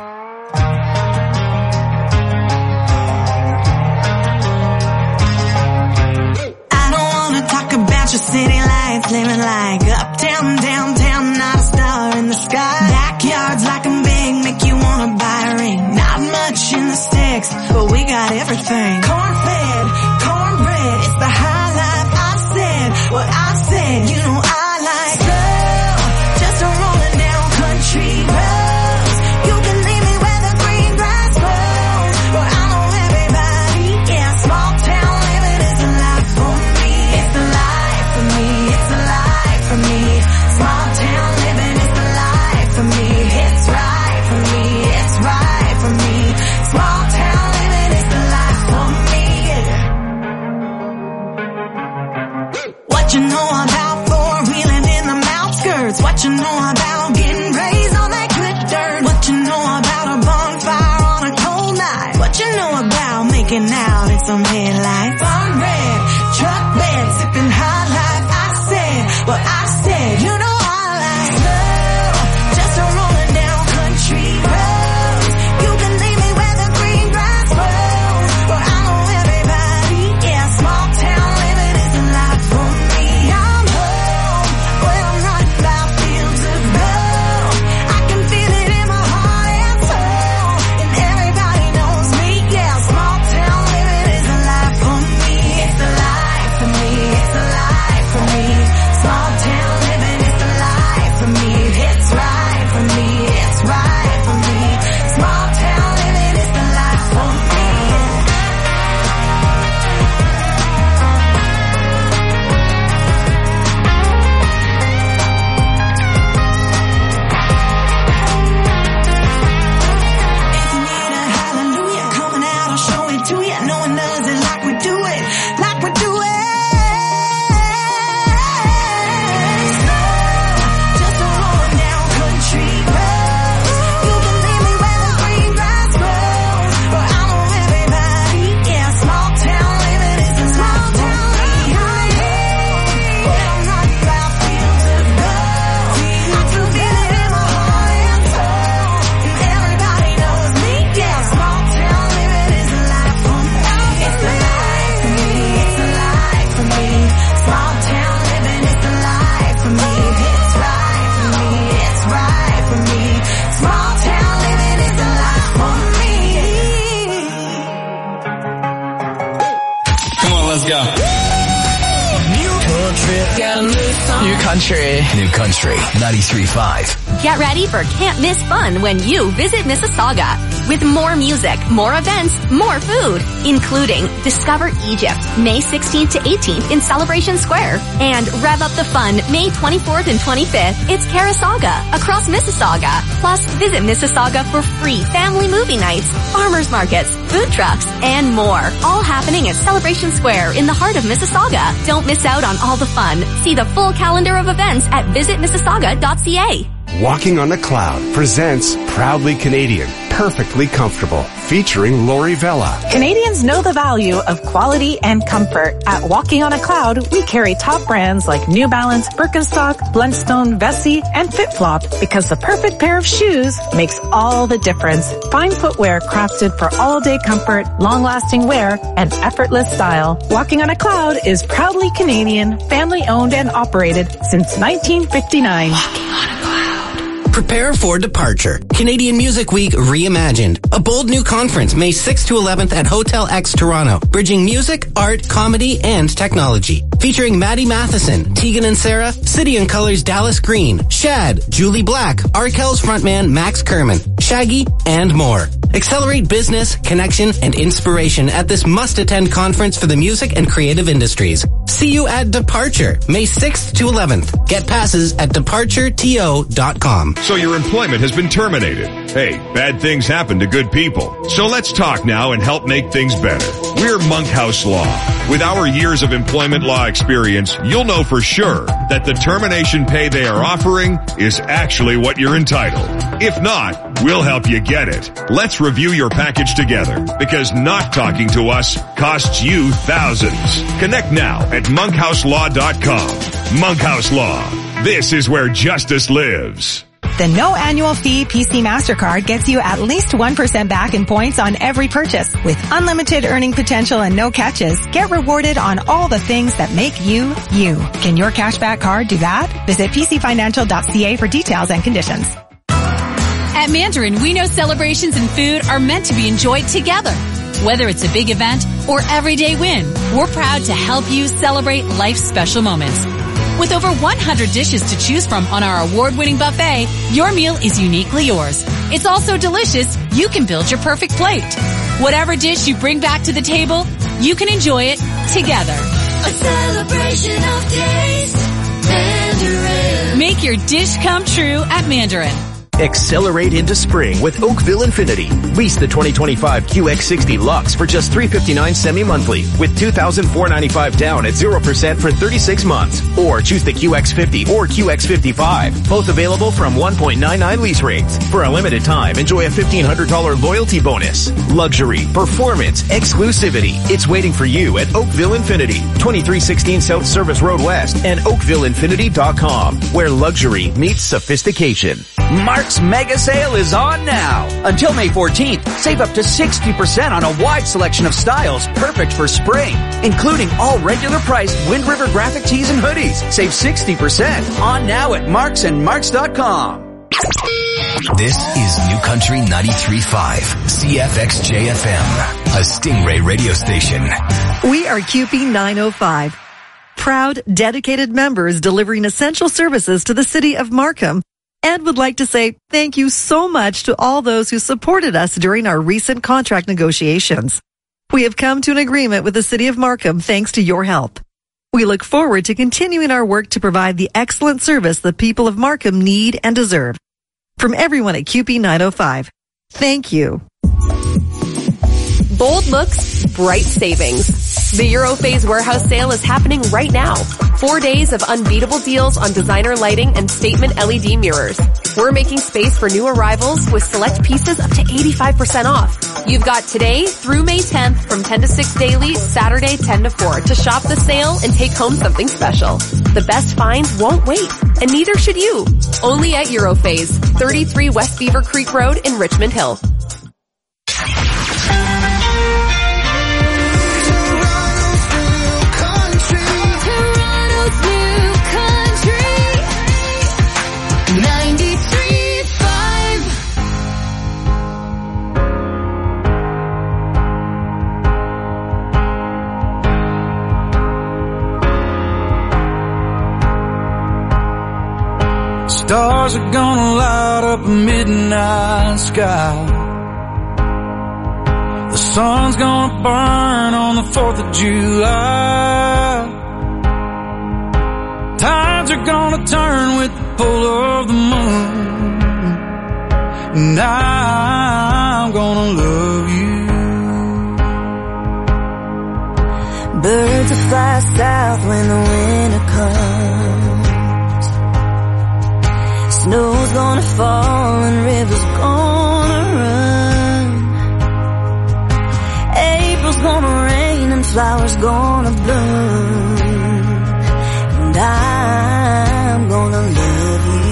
I don't wanna talk about your city life, living like uptown, downtown, not a star in the sky. Backyards like I'm big, make you wanna buy a ring. Not much in the sticks, but we got everything. Corn-fed, cornbread, it's the high life. I said what I said, you know I like slow, just a rolling down country roads. You can leave me where the green grass grows, where I know everybody. Yeah, small town living is a life for me. It's the life for me. It's the life for me. Small town living is the life for me. It's right for me. It's right for me. Small town living is the life for me. What you know about four-wheeling in the outskirts? What you know about getting raised on that good dirt? What you know about a bonfire on a cold night? What you know about making out in some headlights? Farm red, truck bed, sipping high life. I said what I said, you know I like slow, just a rolling down country roads. You can leave me where the green grass grows, where I know everybody. Yeah, small town living is a life for me. I'm home, where I'm riding by fields of gold. I can feel it in my heart and soul, and everybody knows me. Yeah, small town living is a life for me. It's the life for me. It's the life for me. Small town living is the life for me. It's right for me. It's right for me. Small town living is the life for me. If you need a hallelujah coming out, I'll show it to you. No one does it like we do it, like we do it. Slow, just a rolling down country roads. You can leave me where the green grass grows, where I know everybody. Yeah, small town living is a small town living. I'm home, where I'm riding by fields of gold. I can feel it in my heart and soul, and everybody knows me. Yeah, small town living is a life for me. It's the life let's go. New country. New Country 93.5. Get ready for can't miss fun when you visit Mississauga. With more music, more events, more food, including Discover Egypt, May 16th to 18th in Celebration Square. And Rev Up the Fun, May 24th and 25th. It's Carasaga across Mississauga. Plus, visit Mississauga for free family movie nights, farmers markets, food trucks, and more. All happening at Celebration Square in the heart of Mississauga. Don't miss out on all the fun. See the full calendar of events at visitmississauga.ca. Walking on a Cloud presents Proudly Canadian, Perfectly Comfortable, featuring Lori Vella. Canadians know the value of quality and comfort. At Walking on a Cloud, we carry top brands like New Balance, Birkenstock, Blundstone, Vessi, and FitFlop because the perfect pair of shoes makes all the difference. Find footwear crafted for all-day comfort, long-lasting wear, and effortless style. Walking on a Cloud is proudly Canadian, family-owned and operated since 1959. Walking on a Cloud. Prepare for departure. Canadian Music Week Reimagined. A bold new conference May 6th to 11th at Hotel X Toronto, bridging music, art, comedy, and technology. Featuring Maddie Matheson, Tegan and Sarah, City and Colors Dallas Green, Shad, Julie Black, Arkells frontman Max Kerman, Shaggy, and more. Accelerate business, connection, and inspiration at this must-attend conference for the music and creative industries. See you at Departure, May 6th to 11th. Get passes at departureto.com. So your employment has been terminated. Hey, bad things happen to good people. So let's talk now and help make things better. We're Monkhouse Law. With our years of employment law experience, you'll know for sure that the termination pay they are offering is actually what you're entitled. If not, we'll help you get it. Let's review your package together, because not talking to us costs you thousands. Connect now at monkhouselaw.com. Monkhouse Law. This is where justice lives. The no annual fee PC MasterCard gets you at least 1% back in points on every purchase. With unlimited earning potential and no catches, get rewarded on all the things that make you, you. Can your cashback card do that? Visit pcfinancial.ca for details and conditions. At Mandarin, we know celebrations and food are meant to be enjoyed together. Whether it's a big event or everyday win, we're proud to help you celebrate life's special moments. With over 100 dishes to choose from on our award-winning buffet, your meal is uniquely yours. It's also delicious. You can build your perfect plate. Whatever dish you bring back to the table, you can enjoy it together. A celebration of taste, Mandarin. Make your dish come true at Mandarin. Accelerate into spring with Oakville Infinity. Lease the 2025 QX60 Lux for just $359 semi-monthly with $2,495 down at 0% for 36 months. Or choose the QX50 or QX55. Both available from 1.99 lease rates. For a limited time, enjoy a $1,500 loyalty bonus. Luxury, performance, exclusivity. It's waiting for you at Oakville Infinity. 2316 South Service Road West and oakvilleinfinity.com, where luxury meets sophistication. Mark's Mega Sale is on now. Until May 14th, save up to 60% on a wide selection of styles perfect for spring, including all regular priced Wind River graphic tees and hoodies. Save 60% on now at marksandmarks.com. This is New Country 93.5, CFXJ-FM, a Stingray radio station. We are QP 905, proud, dedicated members delivering essential services to the city of Markham, and would like to say thank you so much to all those who supported us during our recent contract negotiations. We have come to an agreement with the city of Markham thanks to your help. We look forward to continuing our work to provide the excellent service the people of Markham need and deserve. From everyone at QP 905, thank you. Bold looks, bright savings. The Europhase warehouse sale is happening right now. 4 days of unbeatable deals on designer lighting and statement LED mirrors. We're making space for new arrivals with select pieces up to 85% off. You've got today through May 10th from 10 to 6 daily, Saturday 10 to 4 to shop the sale and take home something special. The best finds won't wait, and neither should you. Only at Europhase, 33 West Beaver Creek Road in Richmond Hill. Stars are gonna light up a midnight sky. The sun's gonna burn on the 4th of July. Tides are gonna turn with the pull of the moon. And I'm gonna love you. Birds will fly south when the winter comes. Snow's gonna fall and rivers gonna run. April's gonna rain and flowers gonna bloom. And I'm gonna love you.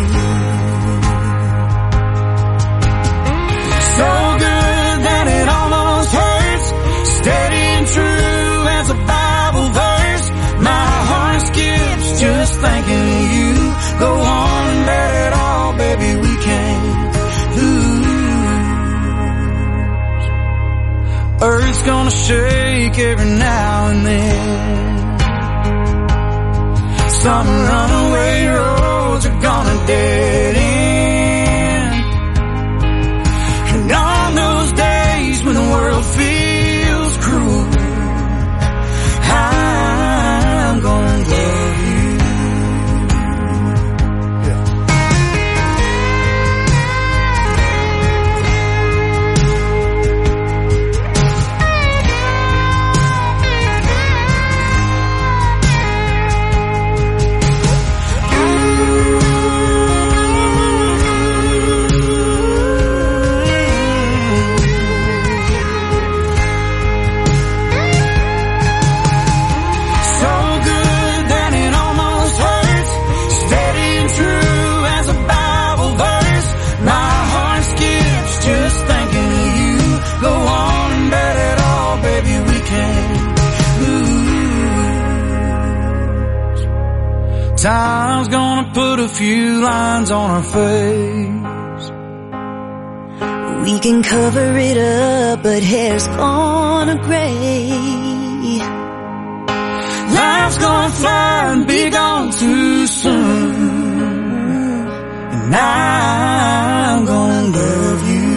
So good that it almost hurts. Steady and true as a Bible verse. My heart skips just thinking of you. Go on and let it all, baby, we can't lose. Earth's gonna shake every now and then. Some runaway roads are gonna dead end. And on those days when the world feels cruel, I'm gonna love you. Time's gonna put a few lines on our face. We can cover it up, but hair's gonna gray. Life's gonna fly and be gone too soon. And I'm gonna love you.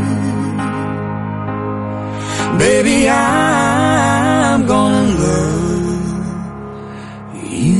Baby, I'm gonna love you.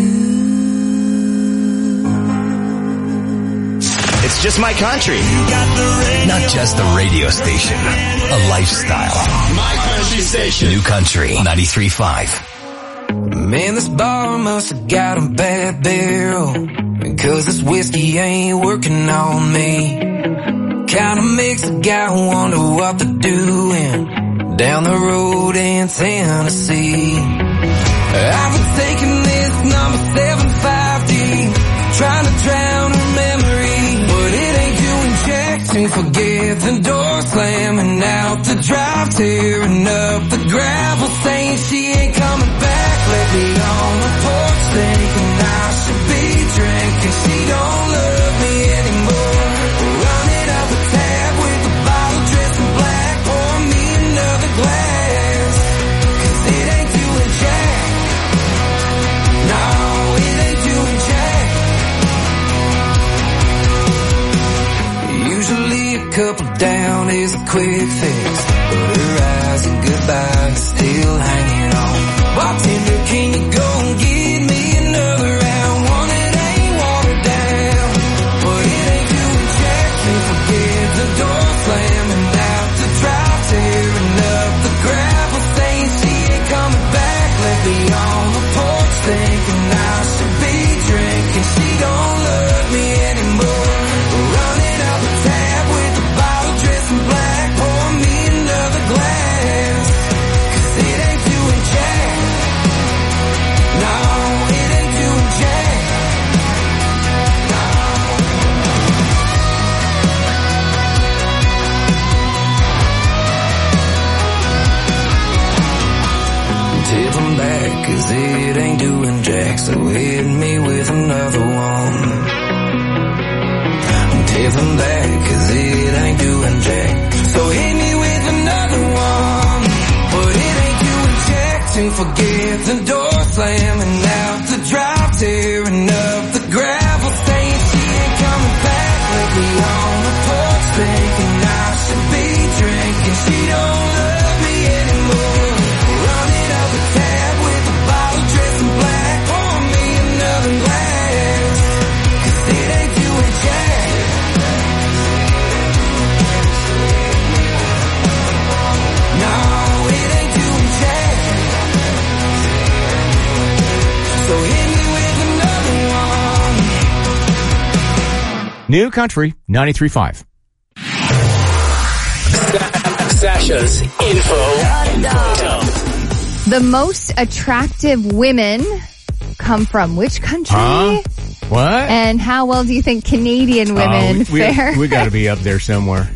It's just my country. Not just a radio station, a lifestyle. My country station. New Country 93.5. Man, this bar must have got a bad barrel, because this whiskey ain't working on me. Kinda makes a guy wonder what they're doing down the road in Tennessee. I've been taking this number 750, trying to drown her memory, but it ain't doing jack to forget the door slamming out the drive, tearing up the gravel, saying she ain't coming back. Let me on the porch thinking I should be drinking. She don't love me anymore. Running up a tab with a bottle dressed in black. Pour me another glass, 'cause it ain't doing jack. No, it ain't doing jack. Usually a couple down is a quick fix, but her eyes and goodbye is still hanging on. Bartender, can you go and give me another round? One that ain't watered down, but it ain't doing jack to forget the door slamming out the drive, tearing up the gravel, saying she ain't coming back. Let me on the porch thinking I should be drinking. She don't love me anymore. Running up a tab with a bottle dressed in black. Pour me another glass, 'cause it ain't doing jack. No, it ain't doing jack. No. Tip them back, 'cause it ain't doing jack. So hit me with another one. Tip them back, 'cause it ain't doing jack. So hit me with another one. But it ain't doing jack to forget the door slamming out the drive, tearing up the gravel, saying she ain't coming back. New Country 93.5. Sasha's info dump. The most attractive women come from which country? What? And how well do you think Canadian women fare? We got to be up there somewhere.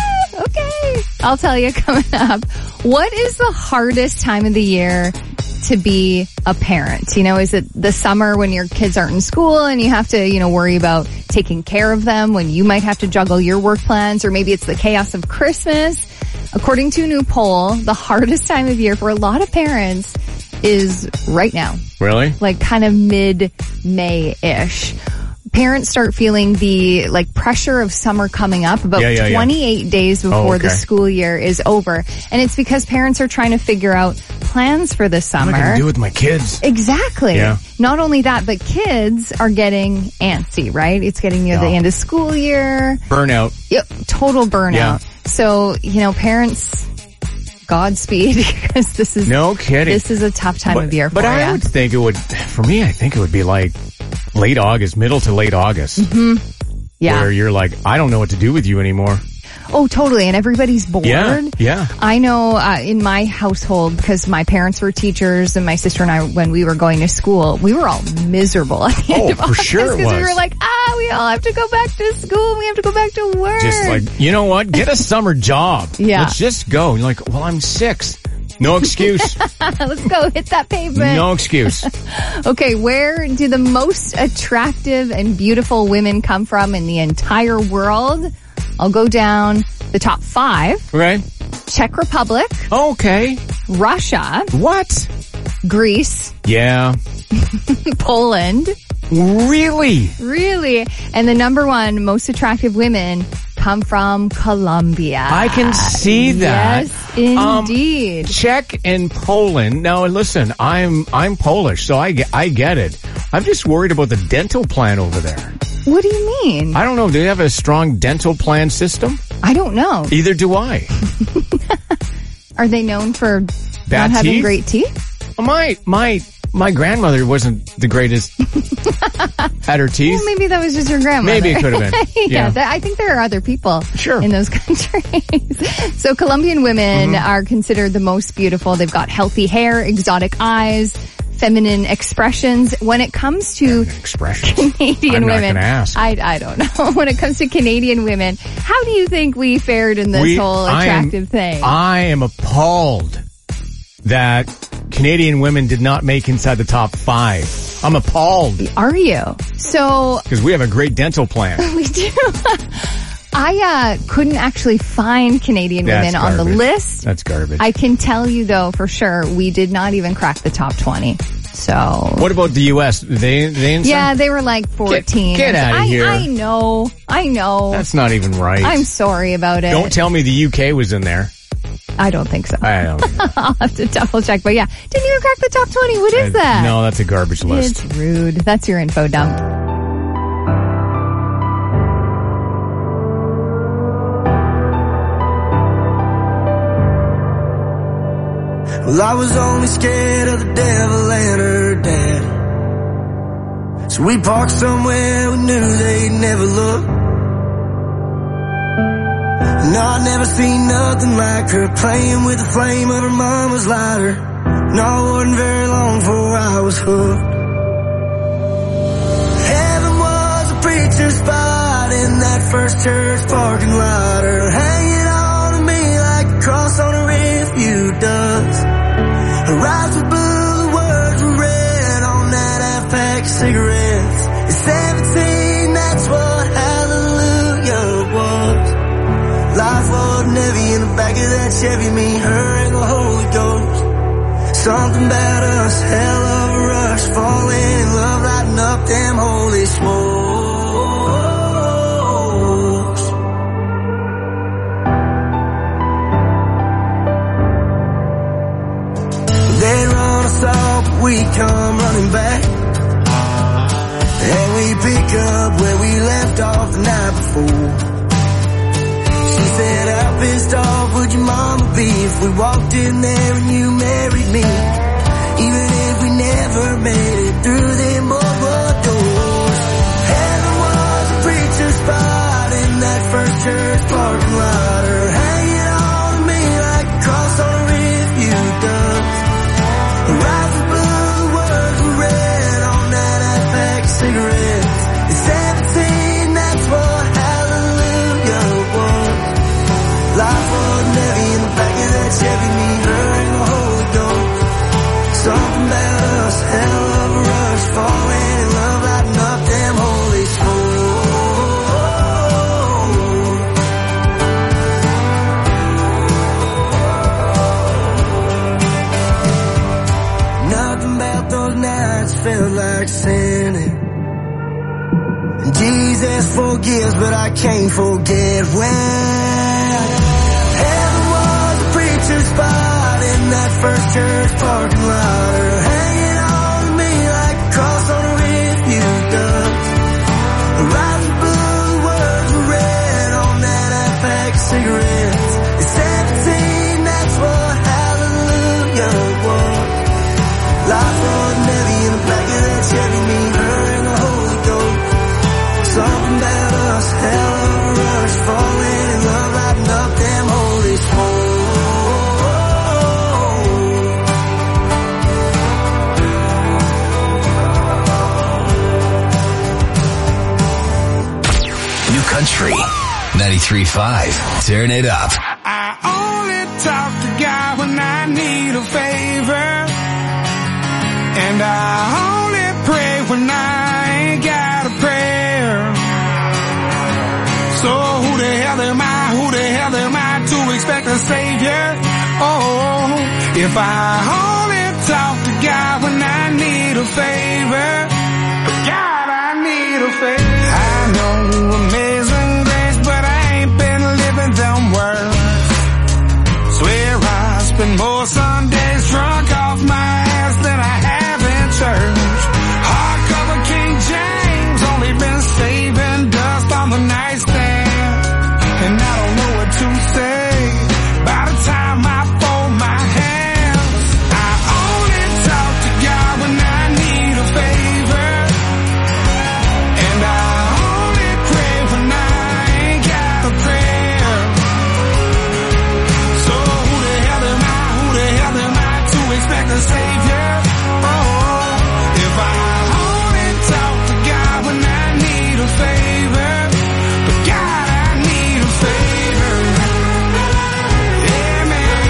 Okay. I'll tell you coming up. What is the hardest time of the year to be a parent? You know, is it the summer when your kids aren't in school and you have to, worry about taking care of them when you might have to juggle your work plans? Or maybe it's the chaos of Christmas. According to a new poll, the hardest time of year for a lot of parents is right now. Really? Like kind of mid-May-ish. Parents start feeling the pressure of summer coming up about 28 days before the school year is over. And it's because parents are trying to figure out plans for the summer. What am I going to do with my kids? Exactly. Yeah. Not only that, but kids are getting antsy, right? It's getting near the end of school year. Burnout. Yep, total burnout. Yeah. So, parents, Godspeed, because this is no kidding. This is a tough time of year for you. But I would think it would, for me, I think it would be like late August, middle to late August. Mm-hmm. Yeah. Where you're like, I don't know what to do with you anymore. Oh, totally. And everybody's bored. Yeah. I know in my household, because my parents were teachers and my sister and I, when we were going to school, we were all miserable at the end of August. For sure it was. Because we were like, we all have to go back to school. We have to go back to work. Just like, you know what? Get a summer job. Yeah. Let's just go. You're like, well, I'm 6. No excuse. Let's go hit that pavement. No excuse. Okay, where do the most attractive and beautiful women come from in the entire world? I'll go down the top 5. Okay. Czech Republic. Okay. Russia. What? Greece. Yeah. Poland. Really? Really. And the number 1 most attractive women come from Colombia. I can see that. Yes, indeed. Czech and Poland. Now, listen, I'm Polish, so I get it. I'm just worried about the dental plan over there. What do you mean? I don't know. Do they have a strong dental plan system? I don't know. Either do I. Are they known for bad not having teeth? great teeth? My grandmother wasn't the greatest at her teeth. Well, maybe that was just your grandmother. Maybe it could have been. Yeah. I think there are other people in those countries. So Colombian women are considered the most beautiful. They've got healthy hair, exotic eyes, feminine expressions. When it comes to Canadian women, I'm not gonna ask. I don't know. When it comes to Canadian women, how do you think we fared in this whole attractive thing? I am appalled that Canadian women did not make inside the top 5. I'm appalled. Are you? So... Because we have a great dental plan. We do. I couldn't actually find Canadian women on the list. That's garbage. I can tell you, though, for sure, we did not even crack the top 20. So... What about the U.S.? They inside? Yeah, they were like 14. Get out of here. I know. That's not even right. I'm sorry about it. Don't tell me the U.K. was in there. I don't think so. I don't know. I'll have to double check. But yeah, didn't even crack the top 20. What is that? No, that's a garbage list. It's rude. That's your info dump. Well, I was only scared of the devil and her dad. So we parked somewhere we knew they'd never look. No, I'd never seen nothing like her, playing with the flame of her mama's lighter. No, it wasn't very long before I was hooked. Heaven was a preacher's spot in that first church parking lot, her hanging on to me like a cross on a refuge does. Her eyes were blue, the words were red on that half-pack of cigarettes. At 17, that's what hallelujah was. Life wasn't heavy in the back of that Chevy, me, her, and the Holy Ghost. Something about us, hell of a rush, falling in love, lighting up them holy smokes. They'd run us off, but we come running back. And we pick up where we left off the night before. She said, how pissed off would your mama be if we walked in there and you married me? Even if we never made it through them boardwalk doors. Heaven was a preacher's spot felt like sinning. And Jesus forgives, but I can't forget when heaven was a preacher's spot in that first church parking lot, or hanging on to me like a cross on a refuse dump. Right blue words were read on that half-pack of cigarettes. At 17, that's what hallelujah was. Life wasn't heavy in the back of that Chevy, me, her, and the Holy Ghost. Something about us, hell of a rush, falling in love, lighting up them holy souls. New Country 93.5. Turn it up. I only talk to God when I need a favor, and I only pray when I ain't got a prayer. So who the hell am I to expect a savior? Oh, if I only talk to God when I need a favor, God, I need a favor. I know amazing grace, but I ain't been living them words. Swear I spend more Sundays drunk off my ass than I have in church. Hardcover King James, only been saving dust on the nightstand, and I don't know what to say by the time I fold my hands. I only talk to God when I need a favor, and I only pray when I ain't got a prayer. So who the hell am I to expect a savior? Oh, if I only talk to God when I need a favor, but God, I need a favor. Amen.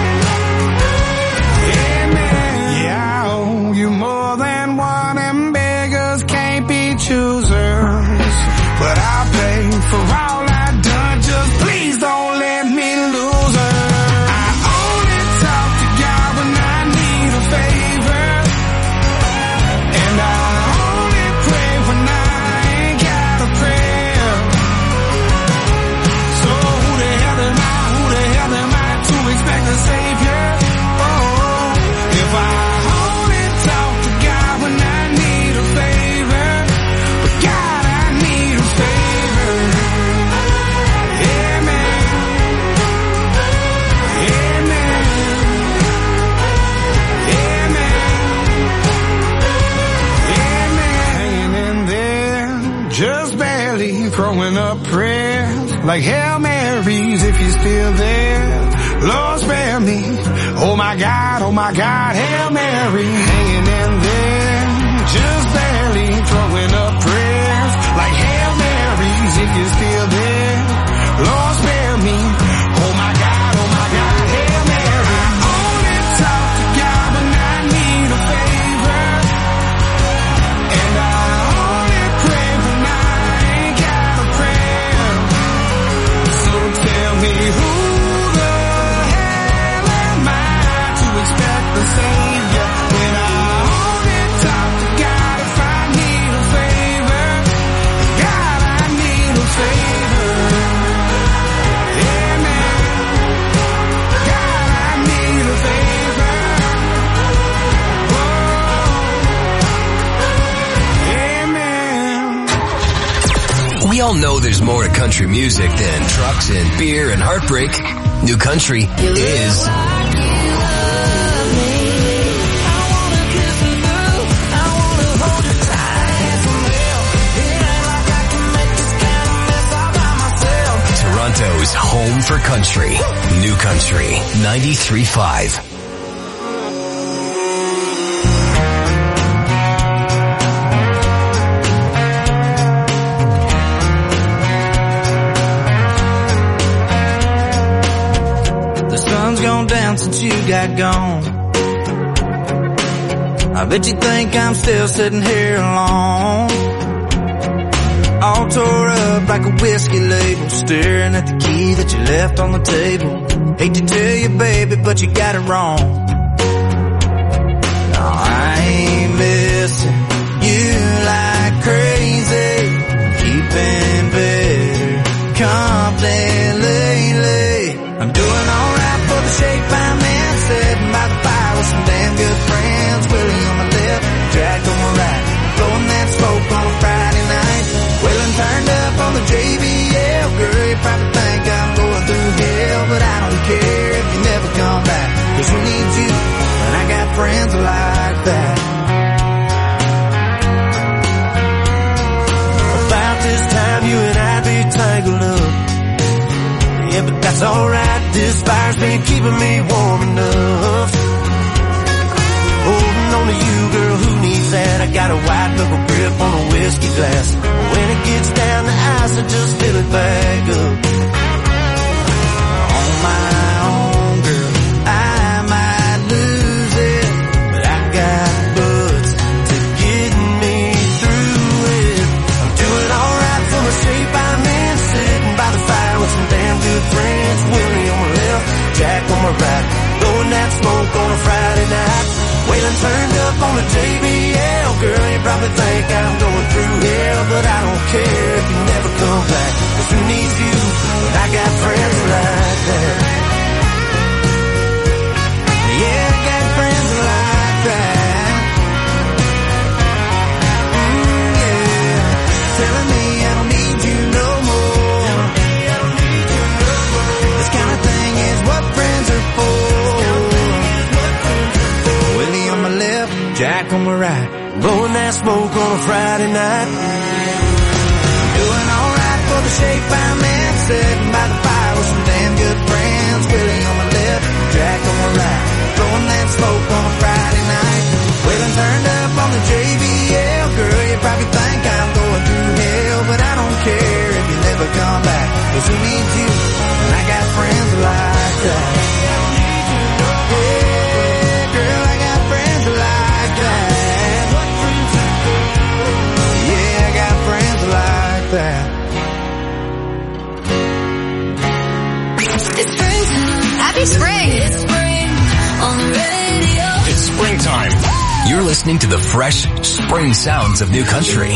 Amen. Yeah, I owe you more than one, and beggars can't be choosers. But I'll pay for all I've done, just please don't let me lose her. I only talk to God when I need a favor, and I only pray when I ain't got a prayer. So who the hell am I to expect a savior? Oh, if I only talk to God when I need a favor, but God, I need a favor. Amen. Amen. Amen. Hanging in there, just barely throwing up prayers like Hail Marys if you're still there. Lord, spare me. Oh my God, Hail Mary. Hanging in there, just barely throwing up prayers like Hail Marys if you're still there. Lord, spare me. Oh my God, Hail Mary. I only talk to God when I need a favor, and I only pray when I ain't got a prayer. So tell me who the hell am I to expect the savior when I only talk to God if I need a favor? God, I need a favor. Amen. God, I need a favor. Whoa. Amen. We all know there's more to country music than trucks and beer and heartbreak. New Country is Toronto's home for country. New Country 93.5. The sun's gone down since you got gone. I bet you think I'm still sitting here alone, all tore up like a whiskey label, staring at the key that you left on the table. Hate to tell you, baby, but you got it wrong. No, I ain't missing fire's been keeping me warm enough. Holding on to you, girl, who needs that? I got a white knuckle grip on a whiskey glass. When it gets down to ice, I just fill it back up. On my own, girl, I might lose it, but I got butts to get me through it. I'm doing alright for my shape I'm in, sitting by the fire with some damn good friends. Willie on my left, Jack on my right, blowing that smoke on a Friday night. Waylon turned up on the JBL. Girl, you probably think I'm going through hell, but I don't care if you never come back. 'Cause who needs you when I got friends like that? Yeah, I got friends like that. Yeah, telling me I don't need you no more. This kind of thing is what friends are for. Willie on my left, Jack on my right, blowing that smoke on a Friday night. Doing alright for the shape I'm in, sitting by the fire with some damn good friends. Willie on my left, Jack on my right, blowing that smoke on a Friday night. Waylon turned up on the JBL. Girl, you probably think I'm going through hell, but I don't care if you never come back. 'Cause who needs you when I got friends like that? It's springtime. Happy spring. It's spring on the radio. It's springtime. You're listening to the fresh spring sounds of New Country.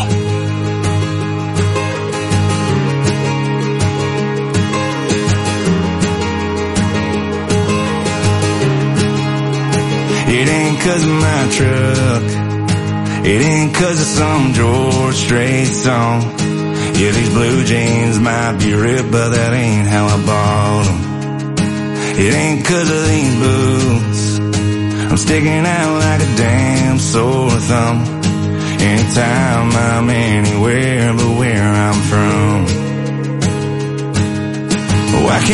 It ain't 'cause of my truck. It ain't 'cause of some George Strait song. Yeah, these blue jeans might be ripped, but that ain't how I bought them. It ain't 'cause of these boots. I'm sticking out like a damn sore thumb. Anytime I'm anywhere but where I'm from. Oh, I can't